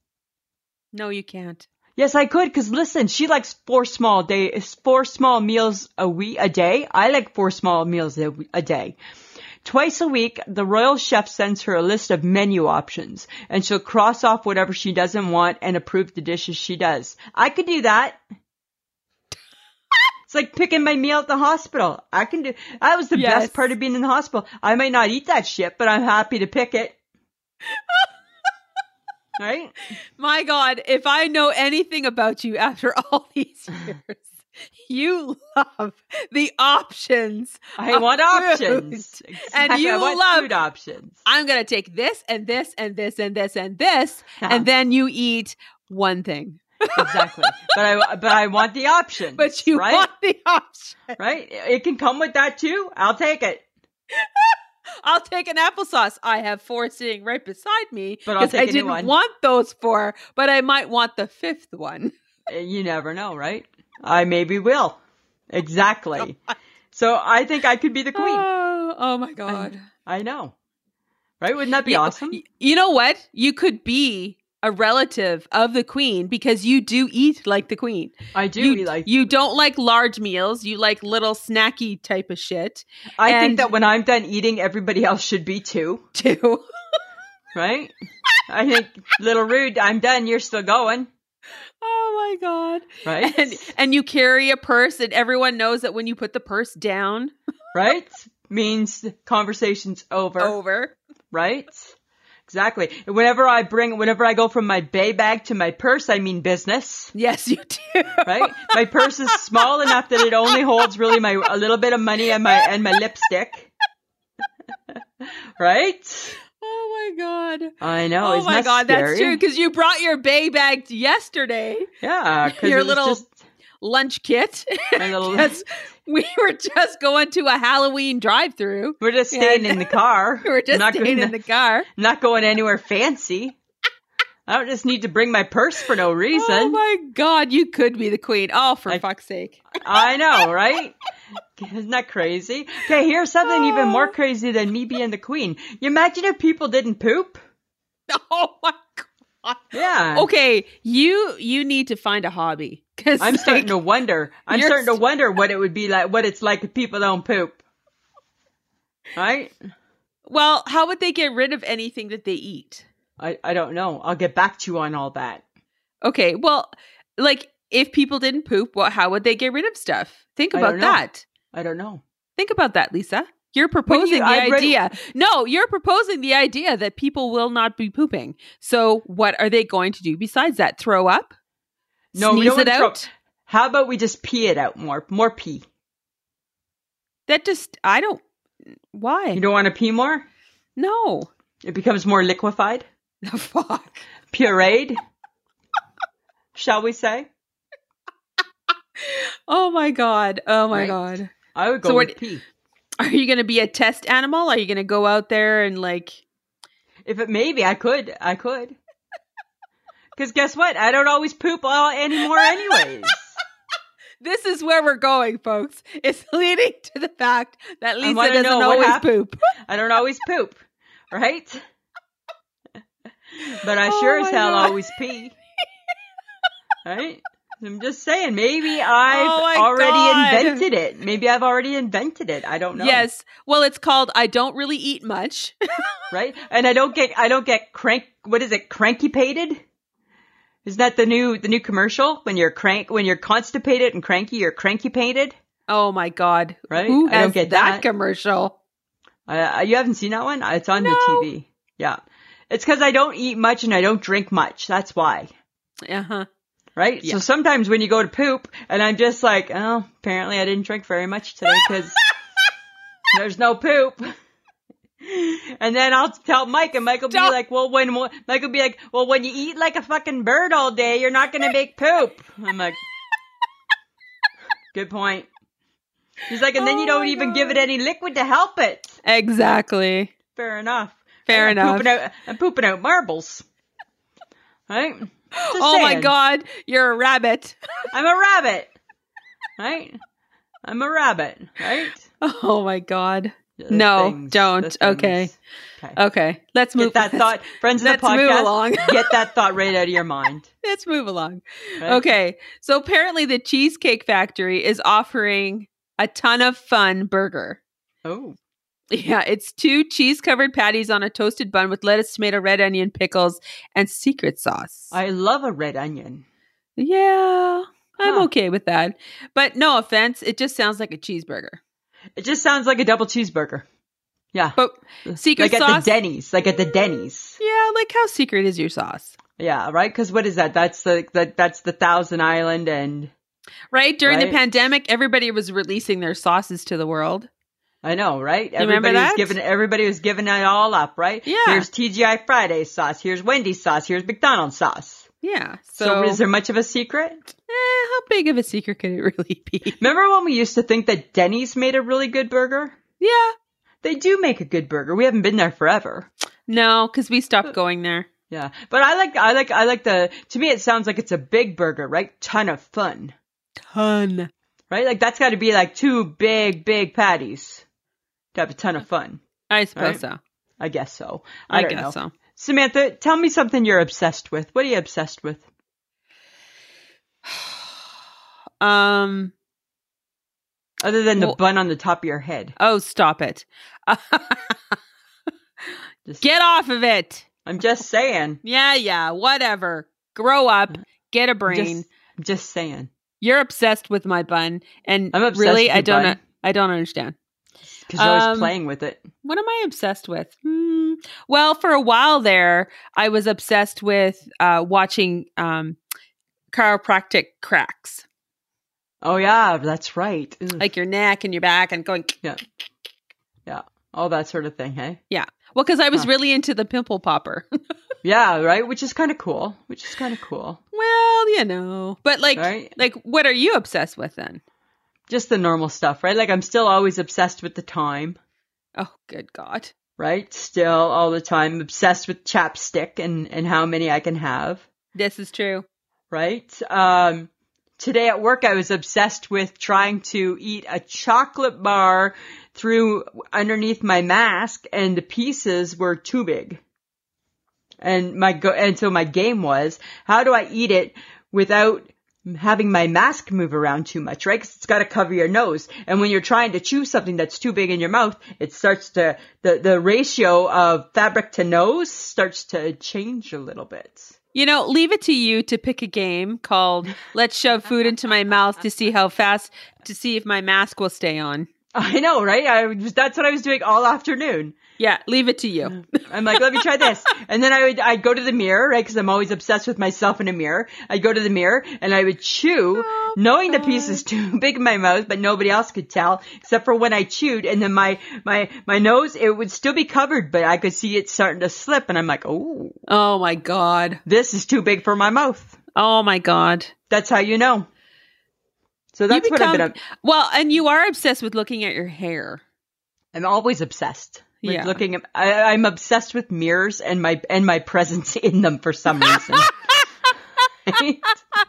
No, you can't. Yes, I could. Cause listen, she likes four small day, four small meals a week, a day. I like four small meals a, a day. Twice a week, the royal chef sends her a list of menu options and she'll cross off whatever she doesn't want and approve the dishes she does. I could do that. It's like picking my meal at the hospital. I can do, that was the Yes. best part of being in the hospital. I might not eat that shit, but I'm happy to pick it. Right? My God, if I know anything about you after all these years, you love the options. I of want food. options. And Exactly. you I want love- food options. I'm going to take this and this and this and this and this. Yeah. And then you eat one thing. Exactly. But I, but I want the option. But you right? want the option. Right? It can come with that too. I'll take it. I'll take an applesauce. I have four sitting right beside me But I'll because take I a new didn't one. want those four, but I might want the fifth one. Uh, You never know, right? I maybe will. Exactly. So I think I could be the queen. Oh, oh my God. I know. Right? Wouldn't that be You- awesome? You know what? You could be a relative of the queen because you do eat like the queen. I do You, be like, you don't like large meals. You like little snacky type of shit I think and- that when I'm done eating, everybody else should be too. too. Right? I think, little rude, I'm done. You're still going. Oh my God. Right? And and you carry a purse and everyone knows that when you put the purse down, Right? Means conversation's over. over. Right? Exactly. And whenever I bring, whenever I go from my bay bag to my purse, I mean business. Yes, you do. Right? My purse is small enough that it only holds really my a little bit of money and my and my lipstick. Right? Oh my god. I know. Oh Isn't my that god, scary? that's true because you brought your bay bag yesterday. Yeah, because Your it was little just lunch kit. my little. Because we were just going to a Halloween drive-through. We're just staying And- in the car. We were just not staying going, in the car. Not going anywhere fancy. I don't just need to bring my purse for no reason. Oh my god, you could be the queen. Oh, for I- fuck's sake. I know, right? Isn't that crazy? Okay, here's something even more Oh. crazy than me being the queen. You imagine if people didn't poop? Oh my god. Yeah. Okay, you you need to find a hobby. Cause I'm starting like, to wonder. I'm you're starting to st- wonder what it would be like, what it's like if people don't poop. Right? Well, how would they get rid of anything that they eat? I, I don't know. I'll get back to you on all that. Okay, well, like if people didn't poop, what? How would they get rid of stuff? Think I about don't know. that. I don't know. Think about that, Lisa. You're proposing you- the I'd read- idea. No, you're proposing the idea that people will not be pooping. So what are they going to do besides that? Throw up? No, we Sneeze don't it wanna out? throw- How about we just pee it out more? More pee. That just, I don't, why? You don't want to pee more? No. It becomes more liquefied? The fuck? Pureed? Shall we say? Oh my God. Oh my Right. God. I would go So what- with pee. Are you going to be a test animal? Are you going to go out there and like, If it maybe I could, I could. Because guess what? I don't always poop all anymore, anyways. this is where we're going, folks. It's leading to the fact that Lisa wanna doesn't know what always hap- poop. I don't always poop, right? But I Oh sure as my hell God. always pee, right? I'm just saying, maybe I've Oh my already God. invented it. Maybe I've already invented it. I don't know. Yes. Well, it's called I don't really eat much. Right? And I don't get, I don't get crank, what is it, cranky-pated? Isn't that the new, the new commercial? When you're crank, when you're constipated and cranky, you're cranky-pated? Oh my God. Right? Who I don't has get that, that. commercial? Uh, you haven't seen that one? It's on No. the T V. Yeah. It's because I don't eat much and I don't drink much. That's why. Uh-huh. Right? Yeah. So sometimes when you go to poop and I'm just like, oh, apparently I didn't drink very much today because there's no poop. And then I'll tell Mike and Mike will be Stop. like, well, when, Mike will be like, well, when you eat like a fucking bird all day, you're not going to make poop. I'm like, good point. He's like, and then Oh you don't my even God. give it any liquid to help it. Exactly. Fair enough. Fair I'm enough. Pooping out, I'm pooping out marbles. Right? Just Oh my saying. God. You're a rabbit. I'm a rabbit. Right? I'm a rabbit. Right? Oh my God. The No, things, don't. the things. Okay. Okay. Okay. Let's move. Get that thought, friends of the let's move podcast, along. get that thought right out of your mind. Let's move along. Right? Okay. So apparently the Cheesecake Factory is offering a ton of fun burger. Oh. Yeah, it's two cheese-covered patties on a toasted bun with lettuce, tomato, red onion, pickles, and secret sauce. I love a red onion. Yeah, I'm Huh. okay with that. But no offense, it just sounds like a cheeseburger. It just sounds like a double cheeseburger. Yeah. But secret like sauce? at the Denny's. Like at the Denny's. Yeah, like how secret is your sauce? Yeah, right? Because what is that? That's the, the that's the Thousand Island and Right? During the Right. pandemic, everybody was releasing their sauces to the world. I know, right? remember Everybody was that? giving everybody was giving it all up, right? Yeah. Here's T G I Fridays sauce. Here's Wendy's sauce. Here's McDonald's sauce. Yeah. So, So, is there much of a secret? eh, how big of a secret could it really be? Remember when we used to think that Denny's made a really good burger? Yeah. They do make a good burger. We haven't been there forever. No, because we stopped going there. Yeah. But I like I like I like the to me it sounds like it's a big burger, right? Ton of fun. Ton. Right? Like that's gotta be like two big, big patties. To have a ton of fun. I suppose Right? so. I guess so. I, I, don't guess know. so. Samantha, tell me something you're obsessed with. What are you obsessed with? Um. Other than the Well- bun on the top of your head. Oh, stop it. Just, Get off of it. I'm just saying. Yeah, yeah, whatever. Grow up. Get a brain. Just, I'm just saying. You're obsessed with my bun, and I'm obsessed really, with I your don't. bun. I don't understand. Because you're always Um, playing with it. What am I obsessed with? Hmm. Well, for a while there, I was obsessed with uh, watching um, chiropractic cracks, Oh yeah, that's right. Ugh. like your neck and your back, and going. Yeah. Yeah. All that sort of thing, hey? Yeah. Well, because I was Huh. really into the pimple popper. Yeah, right? Which is kind of cool. Which is kind of cool. Well, you know, but like, Right? like, what are you obsessed with then? Just the normal stuff, right? Like I'm still always obsessed with the time, Oh, good God. right? Still all the time obsessed with chapstick and, and how many I can have, This is true. right? Um, today at work, I was obsessed with trying to eat a chocolate bar through underneath my mask, and the pieces were too big. And my go- and so my game was, how do I eat it without having my mask move around too much, right? Because it's got to cover your nose. And when you're trying to chew something that's too big in your mouth, it starts to, the, the ratio of fabric to nose starts to change a little bit. You know, leave it to you to pick a game called Let's Shove Food into My Mouth to see how fast, to see if my mask will stay on. I know, right? I was, that's what I was doing all afternoon. Yeah, leave it to you. I'm like, let me try this. And then I would, I'd go to the mirror, right? Cause I'm always obsessed with myself in a mirror. I'd go to the mirror and I would chew, Oh, knowing the God. piece is too big in my mouth, but nobody else could tell, except for when I chewed. And then my, my, my nose, it would still be covered, but I could see it starting to slip. And I'm like, oh, Oh my God. this is too big for my mouth. Oh my God. That's how you know. So that's You what I've become- been, Well, and you are obsessed with looking at your hair. I'm always obsessed. With Yeah. looking at, I, I'm obsessed with mirrors and my, and my presence in them for some reason. Right?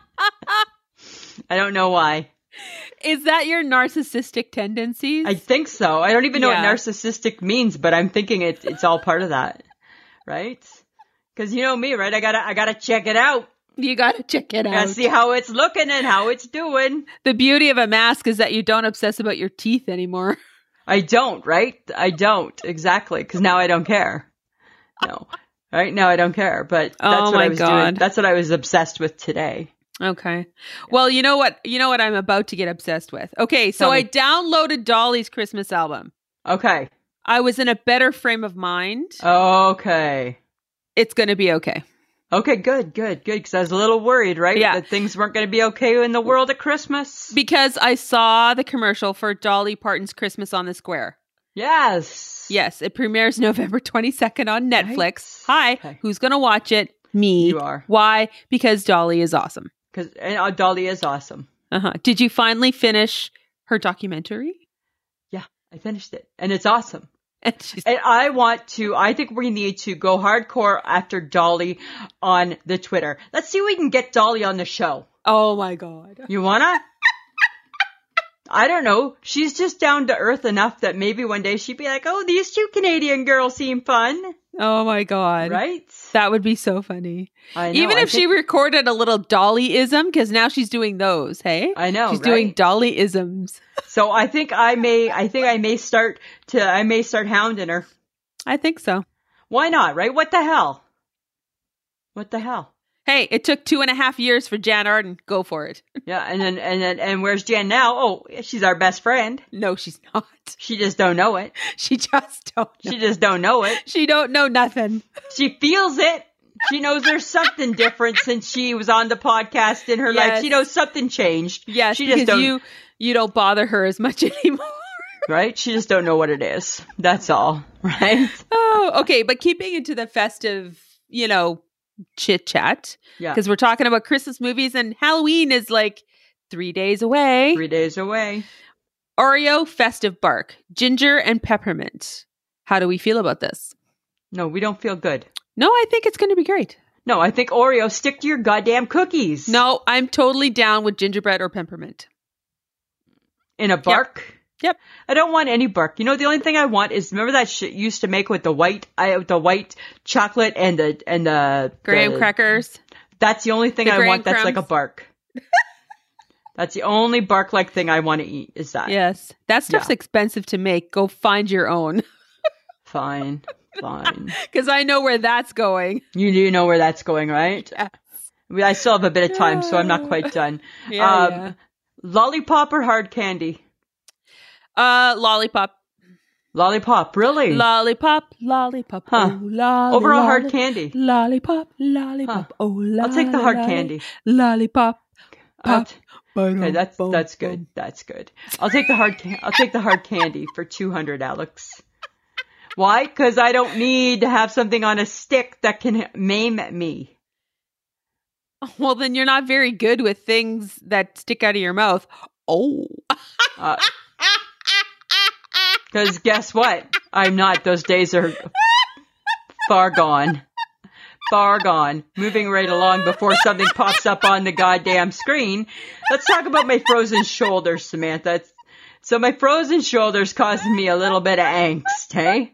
I don't know why. Is that your narcissistic tendencies? I think so. I don't even know Yeah. what narcissistic means, but I'm thinking it, it's all part of that. Right? Cause you know me, right? I gotta, I gotta check it out. You got to check it I gotta out. see how it's looking and how it's doing. The beauty of a mask is that you don't obsess about your teeth anymore. I don't, right? I don't. Exactly. Cause now I don't care. No. Right? Now I don't care. But that's Oh what my I was doing. God. That's what I was obsessed with today. Okay. Well, you know what? You know what I'm about to get obsessed with. Okay, so Tell me. I downloaded Dolly's Christmas album. Okay. I was in a better frame of mind. Okay. It's going to be okay. Okay, good, good, good. Because I was a little worried, right? Yeah. That things weren't going to be okay in the world at Christmas. Because I saw the commercial for Dolly Parton's Christmas on the Square. Yes. Yes, it premieres November twenty-second on Netflix. Hi, Okay. who's going to watch it? Me. You are. Why? Because Dolly is awesome. Because uh, Dolly is awesome. Uh-huh. Did you finally finish her documentary? Yeah, I finished it. And it's awesome. And she's And I want to, I think we need to go hardcore after Dolly on the Twitter. Let's see if we can get Dolly on the show. Oh my God. You wanna? I don't know. She's just down to earth enough that maybe one day she'd be like, oh, these two Canadian girls seem fun. Oh my God. Right? That would be so funny. I know. Even I if she think- recorded a little Dolly-ism, because now she's doing those, hey? I know, She's right? doing Dolly-isms. So I think I may, I think I may start to, I may start hounding her. I think so. Why not, right? What the hell? What the hell? Hey, it took two and a half years for Jan Arden. Go for it. Yeah, and then, and then, and where's Jen now? Oh, she's our best friend. No, she's not. She just don't know it. She just don't know. She just don't know it. She don't know nothing. She feels it. She knows there's something different since she was on the podcast in her life. Yes. She knows something changed. Yes, she just because don't, you you don't bother her as much anymore. right? She just don't know what it is. That's all, right? Oh, okay. But keeping into the festive, you know, chit chat, Yeah. because we're talking about Christmas movies and Halloween is like three days away. Three days away. Oreo festive bark, ginger and peppermint. How do we feel about this? No, we don't feel good. No, I think it's going to be great. No, I think Oreo, stick to your goddamn cookies. No, I'm totally down with gingerbread or peppermint. In a bark? Yep. I don't want any bark. You know, the only thing I want is, remember that shit you used to make with the white, I, with the white chocolate and the, and the... Graham the- crackers. That's the only thing The I graham want that's like a crumbs. bark. That's the only bark-like thing I want to eat, is that. Yes. That stuff's Yeah. expensive to make. Go find your own. Fine. Fine. Because I know where that's going. You do know where that's going, right? Yes. I mean, I still have a bit of time, so I'm not quite done. Yeah, um, yeah. Lollipop or hard candy? Uh, lollipop. Lollipop, really? Lollipop, lollipop, Huh. oh, lolly, Over a lolly, hard candy. Lollipop, lollipop, Huh. oh, lolly, I'll take the hard lolly, candy. Lollipop, I'll pop. t- ba-dum, okay, that's bum, that's good. bum. That's good. I'll take the hard. Ca- I'll take the hard candy for two hundred, Alex. Why? Because I don't need to have something on a stick that can maim me. Well, then you're not very good with things that stick out of your mouth. Oh. Because uh, guess what? I'm not. Those days are far gone. Far gone. Moving right along before something pops up on the goddamn screen. Let's talk about my frozen shoulders, Samantha. It's, so my frozen shoulders causing me a little bit of angst, hey?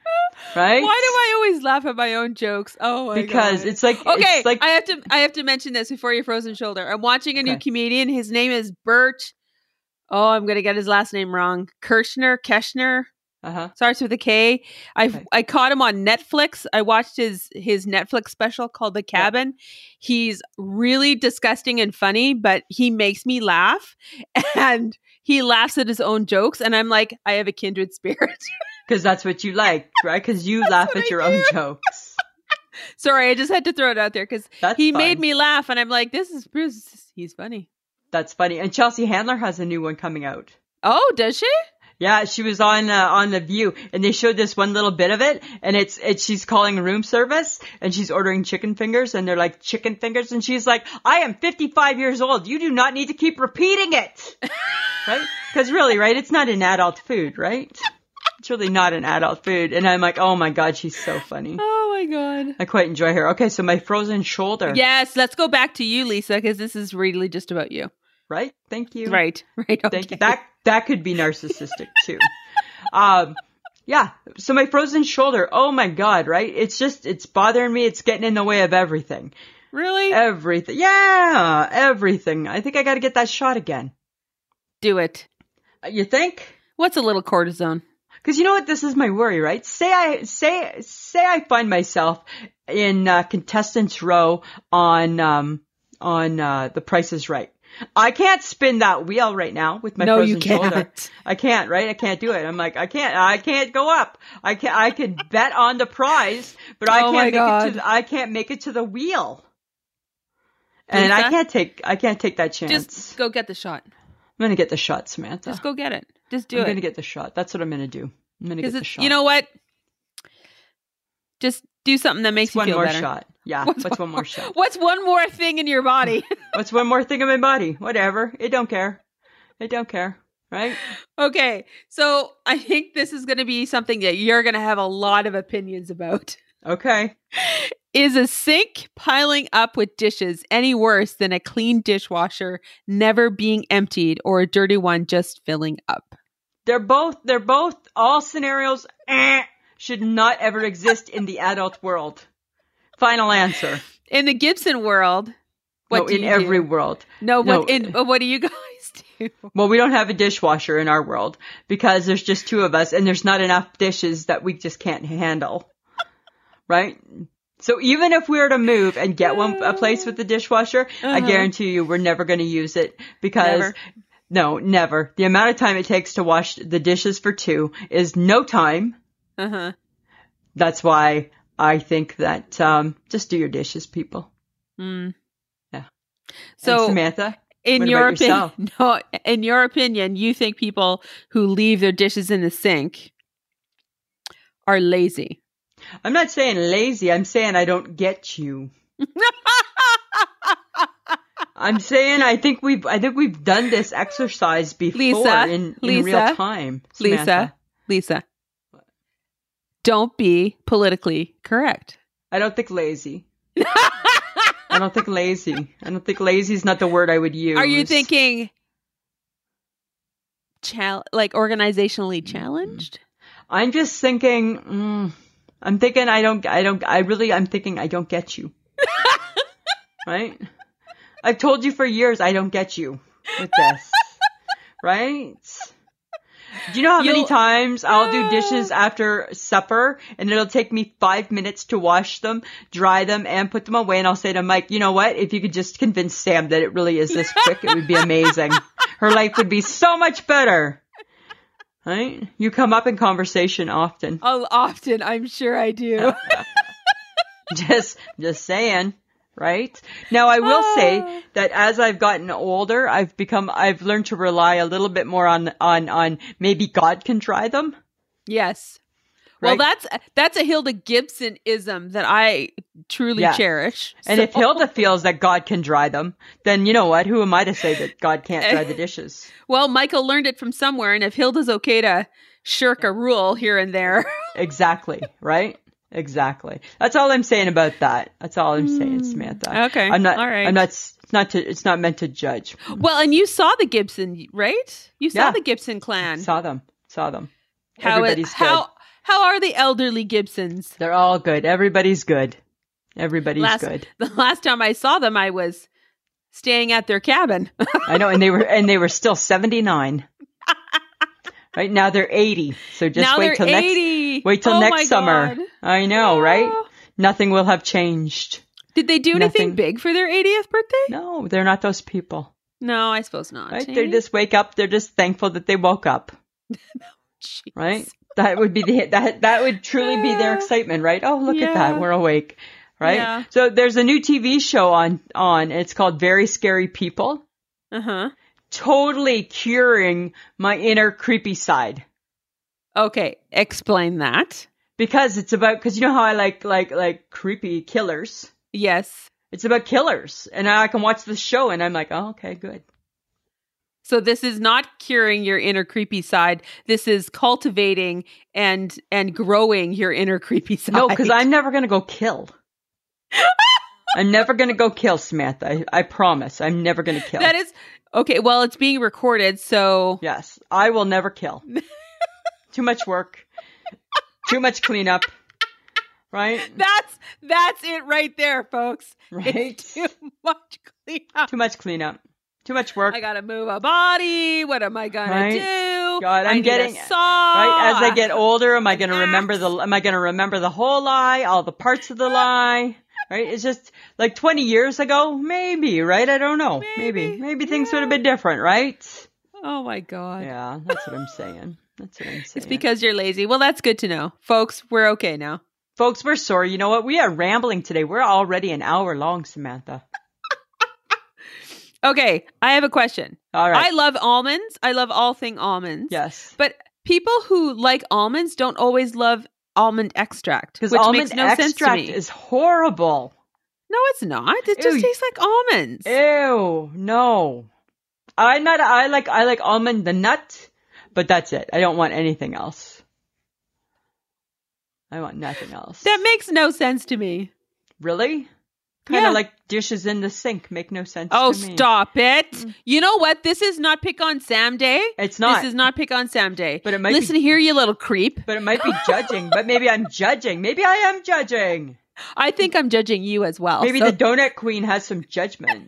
Right? Why do I always laugh at my own jokes? Oh my because God. it's like okay. It's like, I have to I have to mention this before your frozen shoulder. I'm watching a okay. new comedian. His name is Bert. Oh, I'm gonna get his last name wrong. Kirshner, Keshner. Uh-huh. Starts with a K. I Okay. I caught him on Netflix. I watched his his Netflix special called The Cabin. Yeah. He's really disgusting and funny, but he makes me laugh, and he laughs at his own jokes. And I'm like, I have a kindred spirit. Because that's what you like, right? Because you laugh at I your do. own jokes. Sorry, I just had to throw it out there because he fine. made me laugh, and I'm like, this is Bruce. He's funny. That's funny. And Chelsea Handler has a new one coming out. Oh, does she? Yeah, she was on uh, on The View, and they showed this one little bit of it, and it's it's she's calling room service, and she's ordering chicken fingers, and they're like chicken fingers, and she's like, I am fifty-five years old. You do not need to keep repeating it, right? Because really, right? It's not an adult food, right? It's really not an adult food. And I'm like, oh my God, she's so funny. Oh my God. I quite enjoy her. Okay, so my frozen shoulder. Yes, let's go back to you, Lisa, because this is really just about you. Right? Thank you. Right, right. Okay. Thank you. That, that could be narcissistic too. um, yeah. So my frozen shoulder, oh my God, right? It's just, it's bothering me. It's getting in the way of everything. Really? Everything. Yeah, everything. I think I got to get that shot again. Do it. Uh, You think? What's a little cortisone? Because you know what? This is my worry, right? Say I say say I find myself in uh, contestants row on um on uh, The Price is Right. I can't spin that wheel right now with my no, frozen you can't. shoulder. I can't, right? I can't do it. I'm like, I can't. I can't go up. I can I can bet on the prize, but I Oh can't my make God. it to. The, I can't make it to the wheel. And Lisa? I can't take. I can't take that chance. Just go get the shot. I'm gonna get the shot, Samantha. Just go get it. Just do I'm it. gonna get the shot. That's what I'm gonna do. I'm gonna get the shot. You know what? Just do something that makes It's you one feel more better. shot. Yeah. What's, What's one more shot? What's one more thing in your body? What's one more thing in my body? Whatever. It don't care. It don't care. Right? Okay, so I think this is going to be something that you're going to have a lot of opinions about. Okay. Is a sink piling up with dishes any worse than a clean dishwasher never being emptied or a dirty one just filling up? They're both, they're both, all scenarios eh, should not ever exist in the adult world. Final answer. In the Gibson world, what no, do in you every do? world. No, what No. in uh, what do you guys do? Well, we don't have a dishwasher in our world because there's just two of us and there's not enough dishes that we just can't handle. Right? So even if we were to move and get one a place with the dishwasher, I Uh-huh. guarantee you we're never going to use it because Never. no, never. The amount of time it takes to wash the dishes for two is no time. Uh-huh. That's why I think that um just do your dishes, people. Mm. Yeah. So And Samantha, in what your about yourself? opinion, no, in your opinion, you think people who leave their dishes in the sink are lazy? I'm not saying lazy. I'm saying I don't get you. I'm saying I think we've I think we've done this exercise before Lisa, in, in Lisa, real time. Samantha. Lisa, Lisa, don't be politically correct. I don't think lazy. I don't think lazy. I don't think lazy is not the word I would use. Are you thinking chal- like organizationally challenged? I'm just thinking. Mm, I'm thinking. I don't. I don't. I really. I'm thinking. I don't get you. Right? I've told you for years. I don't get you with this. Right? Do you know how many You'll- times I'll do dishes after supper and it'll take me five minutes to wash them, dry them, and put them away? And I'll say to Mike, you know what? If you could just convince Sam that it really is this quick, it would be amazing. Her life would be so much better. Right? You come up in conversation often. Oh, often, I'm sure I do. just, just saying. Right? Now, I will say that as I've gotten older, I've become, I've learned to rely a little bit more on, on, on maybe God can try them. Yes. Right? Well, that's that's a Hilda Gibson-ism that I truly Yeah. cherish. And So- if Hilda feels that God can dry them, then you know what? Who am I to say that God can't dry the dishes? Well, Michael learned it from somewhere, and if Hilda's okay to shirk a rule here and there. Exactly. Right? Exactly. That's all I'm saying about that. That's all I'm saying, Samantha. Okay. I'm not, All right. I'm not, it's not to, it's not meant to judge. Well, and you saw the Gibson, right? You saw Yeah. the Gibson clan. Saw them. Saw them. How Everybody's it, good. how how are the elderly Gibsons? They're all good. Everybody's good. Everybody's last, good. The last time I saw them, I was staying at their cabin. I know. And they were, and they were still seventy-nine. Right now they're eighty. So just now wait they're till next, eighty. wait till Oh my next summer. God. I know, right? Oh. Nothing will have changed. Did they do anything Nothing. big for their eightieth birthday? No, they're not those people. No, I suppose not. Right? eh? They just wake up. They're just thankful that they woke up. Jeez. Right? That would be the, that, that would truly be their excitement, right? Oh, look at Yeah. that. We're awake. Right? Yeah. So there's a new T V show on, on, it's called Very Scary People. Uh-huh. Totally curing my inner creepy side. Okay, explain that. Because it's about, cause you know how I like, like, like creepy killers. Yes. It's about killers. And I can watch the show and I'm like, oh, okay, good. So this is not curing your inner creepy side. This is cultivating and and growing your inner creepy side. No, cause I'm never going to go kill. I'm never going to go kill, Samantha. I, I promise. I'm never going to kill. That is okay. Well, it's being recorded, so Yes, I will never kill. Too much work. Too much cleanup. Right? that's that's it right there, folks. Right? It's too much cleanup. Too much cleanup. Too much work. I gotta move a body. What am I gonna Right? do? God, I I'm need getting a saw. right as I get older. Am I going to An remember the? Am I going to remember the whole lie, all the parts of the lie? Right? It's just like twenty years ago, maybe. Right? I don't know. Maybe. Maybe, Maybe. things Yeah. would have been different. Right? Oh my god. Yeah, that's what I'm saying. That's what I'm saying. It's because you're lazy. Well, that's good to know, folks. We're okay now. Folks, we're sorry. You know what? We are rambling today. We're already an hour long, Samantha. Okay, I have a question. All right. I love almonds. I love all thing almonds. Yes. But people who like almonds don't always love almond extract, which Because almond makes no sense to extract me. is horrible. No, it's not. It just Ew. tastes like almonds. Ew, no. I'm not, I like, I like almond, the nut, but that's it. I don't want anything else. I want nothing else. That makes no sense to me. Really? Kind of Yeah. like dishes in the sink make no sense Oh, to me. stop it. You know what? This is not Pick on Sam Day. It's not. This is not Pick on Sam Day. But it might Listen be, here, you little creep. but it might be judging, but maybe I'm judging. Maybe I am judging. I think I'm judging you as well. Maybe so- the donut queen has some judgment.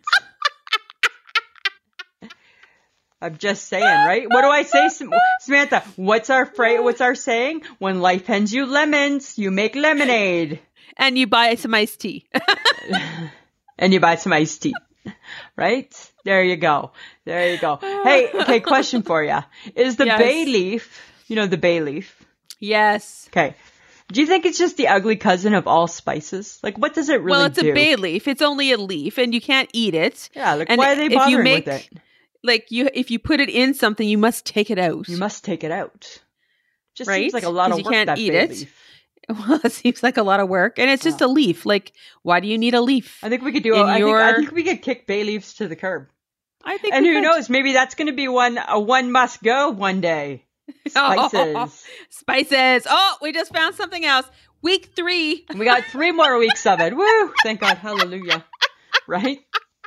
I'm just saying, right? What do I say, Sam- Samantha? What's our phrase? What's our saying? When life hands you lemons, you make lemonade, and you buy some iced tea. and you buy some iced tea. Right? There you go. There you go. Hey, okay. Question for you: is the Yes. bay leaf? You know the bay leaf. Yes. Okay. Do you think it's just the ugly cousin of all spices? Like, what does it really well, it's do? a bay leaf. It's only a leaf, and you can't eat it. Yeah. Like, And why are they if you bothering make- with it? Like you, if you put it in something, you must take it out. You must take it out. Just Right? seems like a lot 'Cause of you work. can't that eat bay it. leaf. Well, it seems like a lot of work, and it's just a leaf. Like, why do you need a leaf? I think we could do. In A, I, think, I your- think we could kick bay leaves to the curb. I think. And we who could. knows? Maybe that's going to be one a one must go one day. Spices. Spices. Oh, we just found something else. Week three. We got three more weeks of it. Woo! Thank God. Hallelujah. Right?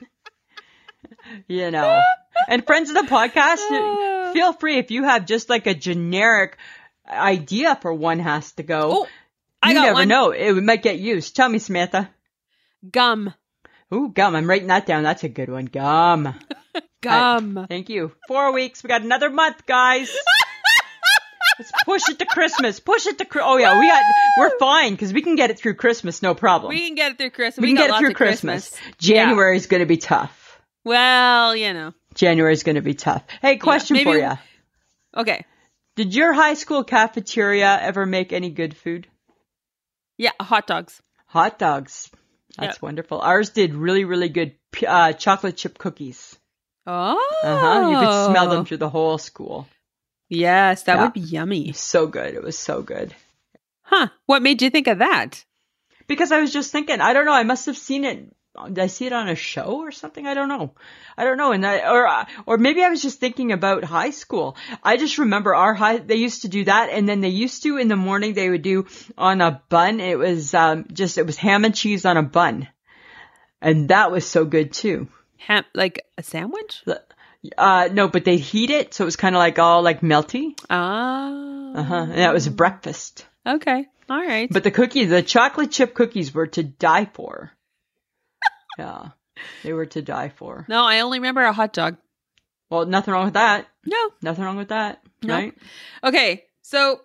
You know. And friends of the podcast, feel free if you have just like a generic idea for one has to go. Oh, I you got never one. know. It might get used. Tell me, Samantha. Gum. Ooh, gum. I'm writing that down. That's a good one. Gum. Gum. Thank you. Four weeks. We got another month, guys. Let's push it to Christmas. Push it to Chri- Oh yeah, we got. We're fine because we can get it through Christmas, no problem. We can get it through Christmas. We We can got get it lots through of Christmas. January is going to be tough. Well, you know. January is going to be tough. Hey, question maybe- for you. Okay. Did your high school cafeteria ever make any good food? Yeah, hot dogs. Hot dogs. That's Yep. wonderful. Ours did really, really good uh, chocolate chip cookies. Oh. Uh-huh. You could smell them through the whole school. Yes, that Yeah. would be yummy. So good. It was so good. Huh. What made you think of that? Because I was just thinking, I don't know, I must have seen it. Did I see it on a show or something? I don't know. I don't know. And I, or, or maybe I was just thinking about high school. I just remember our high, they used to do that. And then they used to, in the morning, they would do on a bun. It was, um, just, it was ham and cheese on a bun. And that was so good too. Ham, like a sandwich? Uh, no, but they'd heat it. So it was kind of like all like melty. Ah. Uh-huh. And that was breakfast. Okay. All right. But the cookies, the chocolate chip cookies were to die for. Yeah. They were to die for. No, I only remember a hot dog. Well, nothing wrong with that. No. Nothing wrong with that. No. Right? Okay. So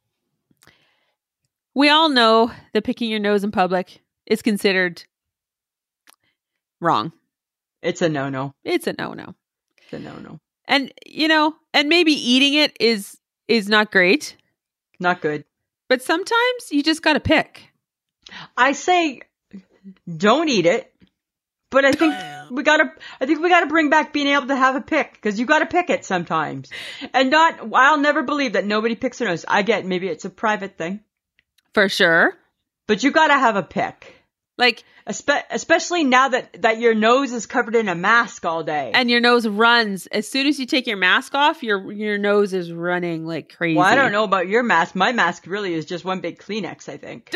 we all know that picking your nose in public is considered wrong. It's a no-no. It's a no-no. It's a no-no. And, you know, and maybe eating it is is not great. Not good. But sometimes you just got to pick. I say don't eat it. But I think we gotta, I think we gotta bring back being able to have a pick, because you gotta pick it sometimes. And not, I'll never believe that nobody picks their nose. I get, maybe it's a private thing. For sure. But you gotta have a pick. Like, Espe- especially now that, that your nose is covered in a mask all day. and your nose runs. As soon as you take your mask off, your your nose is running like crazy. Well, I don't know about your mask. My mask really is just one big Kleenex, I think.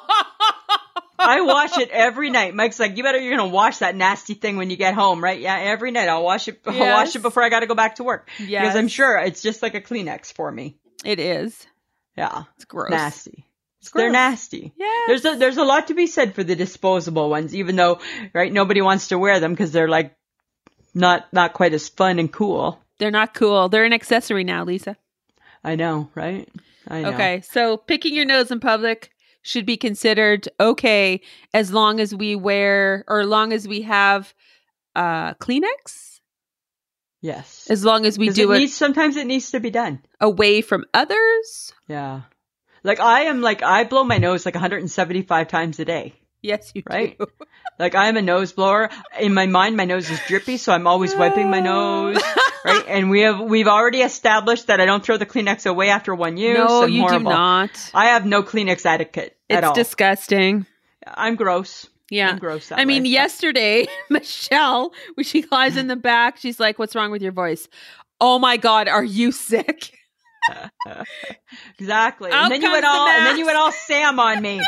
I wash it every night. Mike's like, you better, you're going to wash that nasty thing when you get home, right? Yeah, every night I'll wash it. I'll Yes. wash it before I got to go back to work. Yes. Because I'm sure it's just like a Kleenex for me. It is. Yeah. It's gross. Nasty. It's They're gross. nasty. Yes. There's a, there's a lot to be said for the disposable ones, even though, right, nobody wants to wear them because they're like not, not quite as fun and cool. They're not cool. They're an accessory now, Lisa. I know, right? I know. Okay. So picking your nose in public should be considered okay as long as we wear, or as long as we have uh, Kleenex, Yes. as long as we 'Cause do it it needs, sometimes it needs to be done. away from others. Yeah. Like I am like, I blow my nose like one hundred seventy-five times a day. Yes, you Right? do. Like I am a nose blower. In my mind, my nose is drippy, so I'm always wiping my nose. Right? And we have, we've already established that I don't throw the Kleenex away after one use. No, I'm you horrible. do not. I have no Kleenex etiquette at It's all. disgusting. I'm gross. Yeah. I'm gross that I mean, way. yesterday, Michelle, when she lies in the back, she's like, "What's wrong with your voice?" Oh my God, are you sick? Exactly. Out And then you comes went the all, and then mask. you went all Sam on me.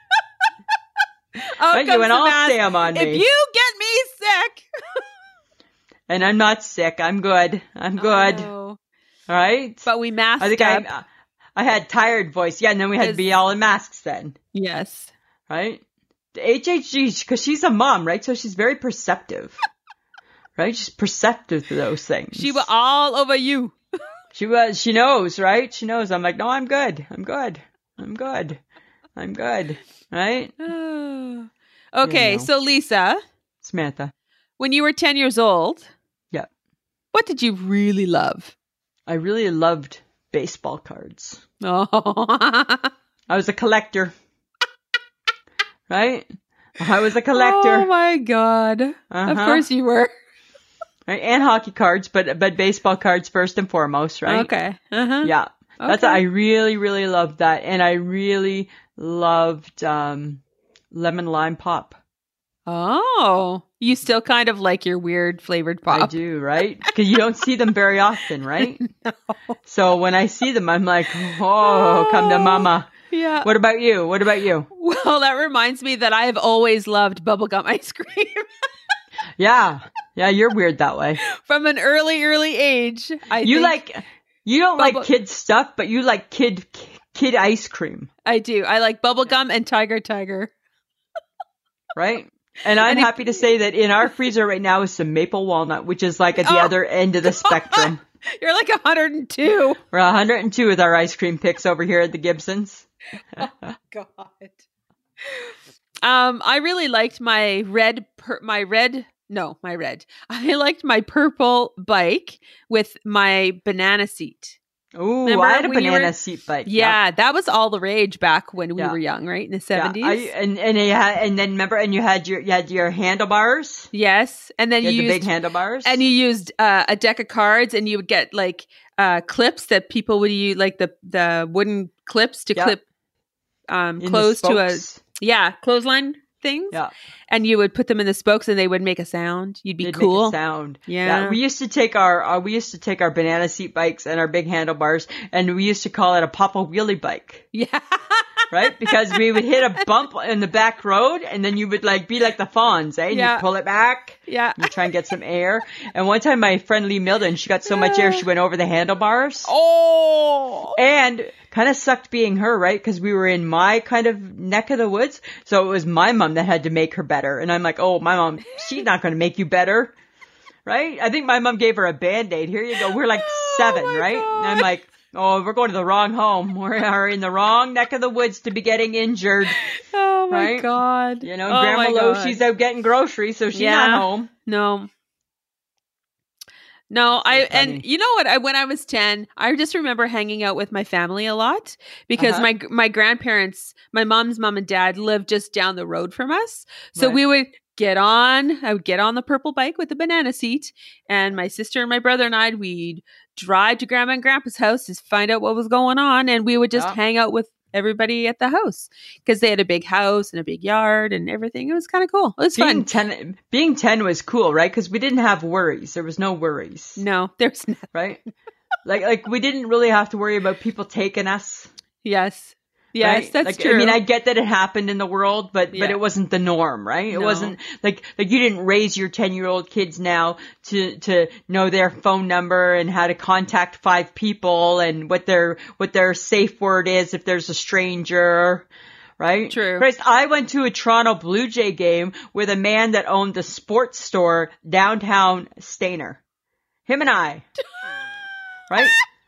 Oh, Right? You went all Sam on If me. you get me sick, And I'm not sick. I'm good. I'm good. Oh. All right? But we masked I think up. I, I had tired voice. Yeah, and then we had to be all in masks then. Yes. Right? The H H G, because she's a mom, right? So she's very perceptive. Right? She's perceptive to those things. She was all over you. She was, she knows, right? She knows. I'm like, no, I'm good. I'm good. I'm good. I'm good. Right? Okay, You know. so Lisa, Samantha. when you were ten years old, Yeah. what did you really love? I really loved baseball cards. Oh. I was a collector. Right? I was a collector. Oh my God. Of Uh-huh. course you were. Right? And hockey cards, but but baseball cards first and foremost, right? Okay. Uh-huh. Yeah. That's Okay. I really, really loved that. And I really loved um lemon lime pop. Oh, you still kind of like your weird flavored pop. I do, right? Because you don't see them very often, right? No. So when I see them, I'm like, oh, come to mama. Yeah. What about you? What about you? Well, that reminds me that I have always loved bubblegum ice cream Yeah. Yeah, you're weird that way. from an early, early age. I You think like, you don't Bubble- like kid stuff, but you like kid, kid ice cream, I do. I like bubblegum and Tiger Tiger. right? And I'm And if- happy to say that in our freezer right now is some maple walnut, which is like at the Oh. other end of the spectrum. You're like one hundred two. We're one hundred two with our ice cream picks over here at the Gibsons. God. Um, I really liked my red, per- my red, no, my red. I liked my purple bike with my banana seat. Ooh, Remember I had a when you banana were- seat bike. Yeah, that was all the rage back when we Yeah. were young, right? In the Yeah. seventies. I, and and you had, and then remember, and you had your you had your handlebars. Yes. And then You you, had the used big handlebars. and you used uh, a deck of cards, and you would get like uh, clips that people would use, like the the wooden clips to Yep. clip um, In the clothes to a spokes. yeah clothesline things. Yeah. And you would put them in the spokes, and they would make a sound. You'd be They'd cool. make a sound. Yeah. We used to take our uh, we used to take our banana seat bikes and our big handlebars, and we used to call it a Papa Wheelie bike. Yeah. Right? Because we would hit a bump in the back road, and then you would like be like the fawns, eh? And Yeah. you pull it back. Yeah. You try and get some air. And one time my friend Lee Milden, she got so much air she went over the handlebars. Oh. And kind of sucked being her, right? Because we were in my kind of neck of the woods. So it was my mom that had to make her better. And I'm like, oh, my mom, she's not going to make you better. Right? I think my mom gave her a Band-Aid. Here you go. We're like seven, my right? God. And I'm like, oh, we're going to the wrong home. We are in the wrong neck of the woods to be getting injured. Oh my Right? God. You know, Oh Grandma my Lo, God. she's out getting groceries, so she's Yeah. not home. No. No, I funny. and you know what? I when I was ten, I just remember hanging out with my family a lot because Uh-huh. my my grandparents, my mom's mom and dad lived just down the road from us. So Right. we would get on, I would get on the purple bike with the banana seat, and my sister and my brother and I, we'd drive to grandma and grandpa's house to find out what was going on, and we would just Yeah. hang out with everybody at the house because they had a big house and a big yard and everything. It was kind of cool. It was Being fun. ten, being ten was cool, right? Because we didn't have worries. There was no worries, No, there's no. right? like, like we didn't really have to worry about people taking us. Yes. Yes, right? that's like, true. I mean, I get that it happened in the world, but Yeah. but it wasn't the norm, right? It No. wasn't like like you didn't raise your ten year old kids now to to know their phone number and how to contact five people and what their what their safe word is if there's a stranger. Right? True. Christ, I went to a Toronto Blue Jay game with a man that owned the sports store downtown Stainer. Him and I. Right?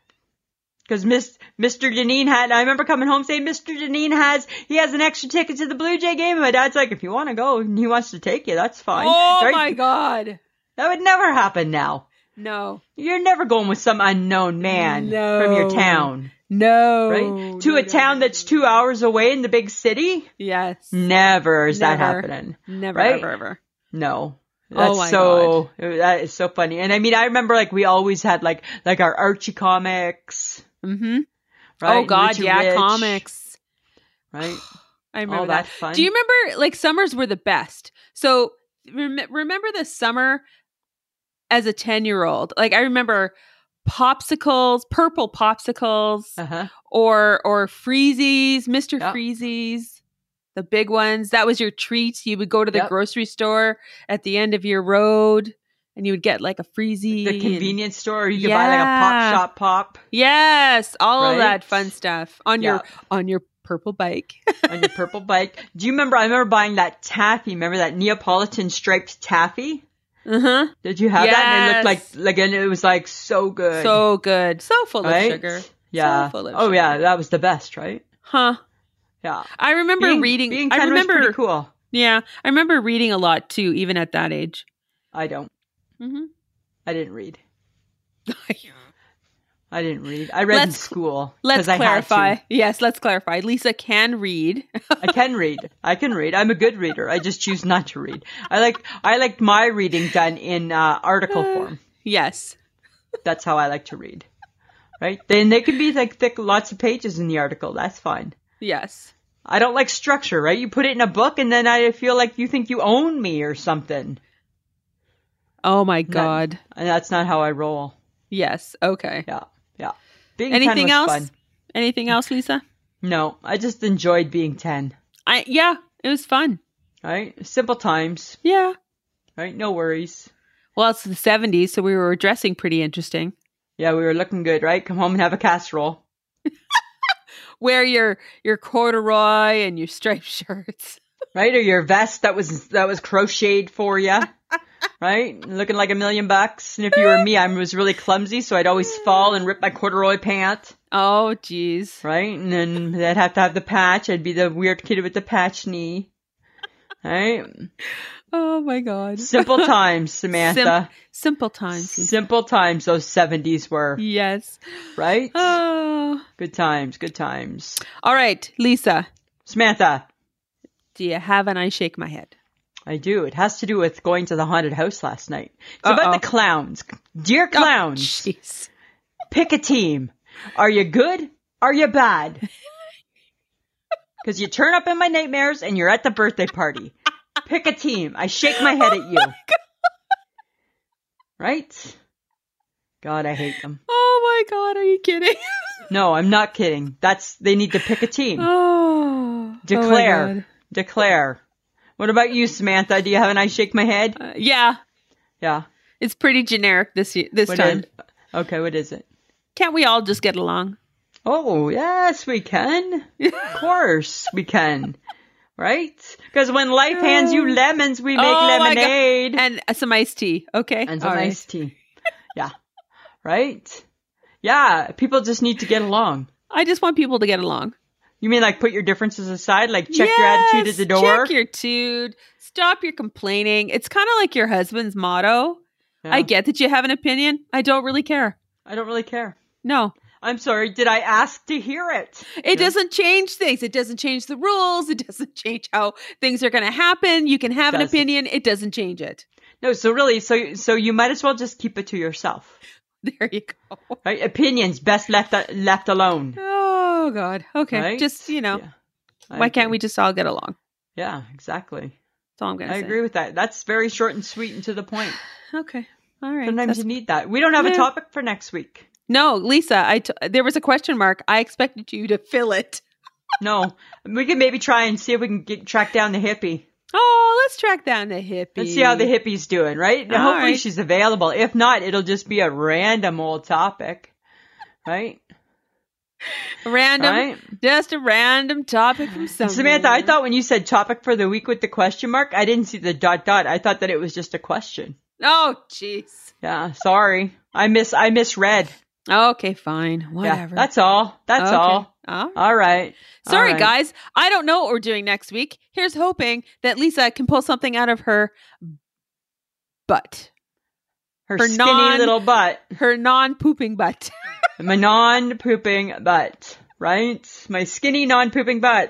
Because Miss, Mister Janine had, I remember coming home saying, Mister Janine has, he has an extra ticket to the Blue Jay game. And my dad's like, if you want to go and he wants to take you, that's fine. Oh Right? my God. That would never happen now. No. You're never going with some unknown man No. from your town. No. Right? To No, a no, town no, that's no. two hours away in the big city? Yes. Never is that Never. happening. Never, Right? ever, ever. No. Oh That's my so, that is so funny. And I mean, I remember like we always had like, like our Archie comics. Mm-hmm. Right? Oh God, Richie yeah, Rich, comics. Right? I remember All that. that fun. Do you remember, like, summers were the best? So rem- remember the summer as a ten-year-old? Like, I remember popsicles, purple popsicles, Uh-huh. or or freezies, Mister Yeah. Freezies, the big ones. That was your treat. You would go to the Yep. grocery store at the end of your road, and you would get like a freezie. The and- convenience store, you could buy like a Yeah. pop shop pop Yes, all of Right? that fun stuff on your on your purple bike. on your purple bike. Do you remember, I remember buying that taffy. Remember that Neapolitan striped taffy? uh-huh. Did you have that? And it looked Yes. like, like, and it was like so good. So good. So full right? of sugar. Yeah. So full of oh sugar. yeah, that was the best, right? Huh. Yeah. I remember Being, reading being I ten was remember pretty cool. Yeah, I remember reading a lot too, even at that age. I don't. Mm-hmm. I didn't read. I didn't read. I read in Let's- school. Let's 'cause I had clarify. to. Yes, let's clarify. Lisa can read. I can read. I can read. I'm a good reader. I just choose not to read. I like I like my reading done in uh, article form. Yes. That's how I like to read. Right? Then they can be like thick, lots of pages in the article. That's fine. Yes. I don't like structure, right? You put it in a book and then I feel like you think you own me or something. Oh my God. And that's not how I roll. Yes. Okay. Yeah. Yeah. Being ten Anything was else? fun. Anything else, Lisa? No, I just enjoyed being ten. I yeah, it was fun. Right? Simple times. Yeah. Right? No worries. Well, it's the seventies, so we were dressing pretty interesting. Yeah, we were looking good, right? Come home and have a casserole. Wear your your corduroy and your striped shirts. Right? Or your vest that was that was crocheted for you. Right? Looking like a million bucks. And if you were me, I was really clumsy, so I'd always fall and rip my corduroy pant. Oh, geez. Right? And then they'd have to have the patch. I'd be the weird kid with the patch knee. Right? Oh my God. Simple times, Samantha. Sim- simple times. Simple times those seventies were. Yes. Right? Oh. Good times, good times. All right, Lisa. Samantha. Do you have an I shake my head? I do. It has to do with going to the haunted house last night. It's Uh-oh. about the clowns. Dear clowns, Oh, jeez. pick a team. Are you good? Are you bad? Because you turn up in my nightmares and you're at the birthday party. Pick a team. I shake my head at you. Oh my Right? God, I hate them. Oh my God, are you kidding? No, I'm not kidding. That's, they need to pick a team. Oh. Declare. Oh my God. Declare. What about you, Samantha? Do you have an I shake my head? Uh, yeah. Yeah. It's pretty generic this year, this What time. is- okay, what is it? Can't we all just get along? Oh, yes, we can. Of course we can. Right? Because when life hands you lemons, we make Oh my God. lemonade. And uh, some iced tea. Okay. And some All right. iced tea. Yeah. Right? Yeah, people just need to get along. I just want people to get along. You mean like put your differences aside? Like check your attitude at the door? Check your attitude. Stop your complaining. It's kind of like your husband's motto. Yeah. I get that you have an opinion. I don't really care. I don't really care. No. I'm sorry, did I ask to hear it? It doesn't change things. It doesn't change the rules. It doesn't change how things are going to happen. You can have an Doesn't. opinion. It doesn't change it. No, so really, so so you might as well just keep it to yourself. There you go. Right? Opinions best left left alone. Oh, God. Okay. Right? Just, you know, Yeah. I why can't agree. we just all get along? Yeah, exactly. That's all I'm going to I say. agree with that. That's very short and sweet and to the point. Okay. All right. Sometimes That's- you need that. We don't have a Yeah. topic for next week. No, Lisa, I t- there was a question mark. I expected you to fill it. No. We can maybe try and see if we can get track down the hippie. Oh, let's track down the hippie. Let's see how the hippie's doing, right? Now, All hopefully right. she's available. If not, it'll just be a random old topic. Right? Random, Right? just a random topic from somewhere. Samantha, I thought when you said topic for the week with the question mark, I didn't see the dot dot. I thought that it was just a question. Oh, jeez. Yeah, sorry. I miss I misread. Okay, fine. Whatever. Yeah, that's all. That's Okay. all. All right. All right. Sorry, All right. guys. I don't know what we're doing next week. Here's hoping that Lisa can pull something out of her butt. Her, her skinny non- little butt. Her non-pooping butt. My non-pooping butt. Right? My skinny non-pooping butt.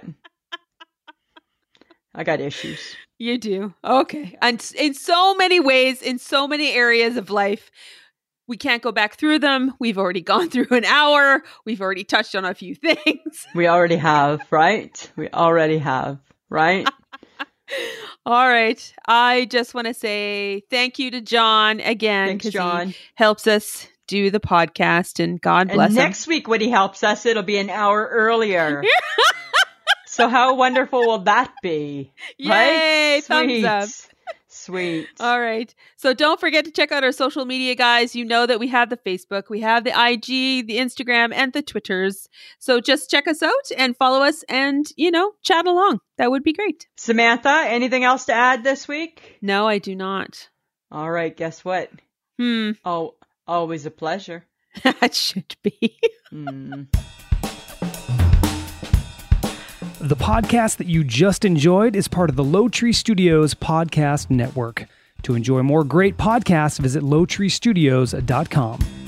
I got issues. You do. Okay. And in so many ways, in so many areas of life, we can't go back through them. We've already gone through an hour. We've already touched on a few things. We already have, right? We already have, right? All right. I just want to say thank you to John again. Thanks, 'cause John. He helps us do the podcast, and God bless And him. next week when he helps us, it'll be an hour earlier. So how wonderful will that be? Yay! Right? Thumbs Sweet. up. Sweet. All right. So don't forget to check out our social media, guys. You know that we have the Facebook, we have the I G, the Instagram, and the Twitters. So just check us out and follow us and, you know, chat along. That would be great. Samantha, anything else to add this week? No, I do not. All right, guess what? Hmm. Oh, always a pleasure. That should be. Mm. The podcast that you just enjoyed is part of the Low Tree Studios podcast network. To enjoy more great podcasts, visit low tree studios dot com.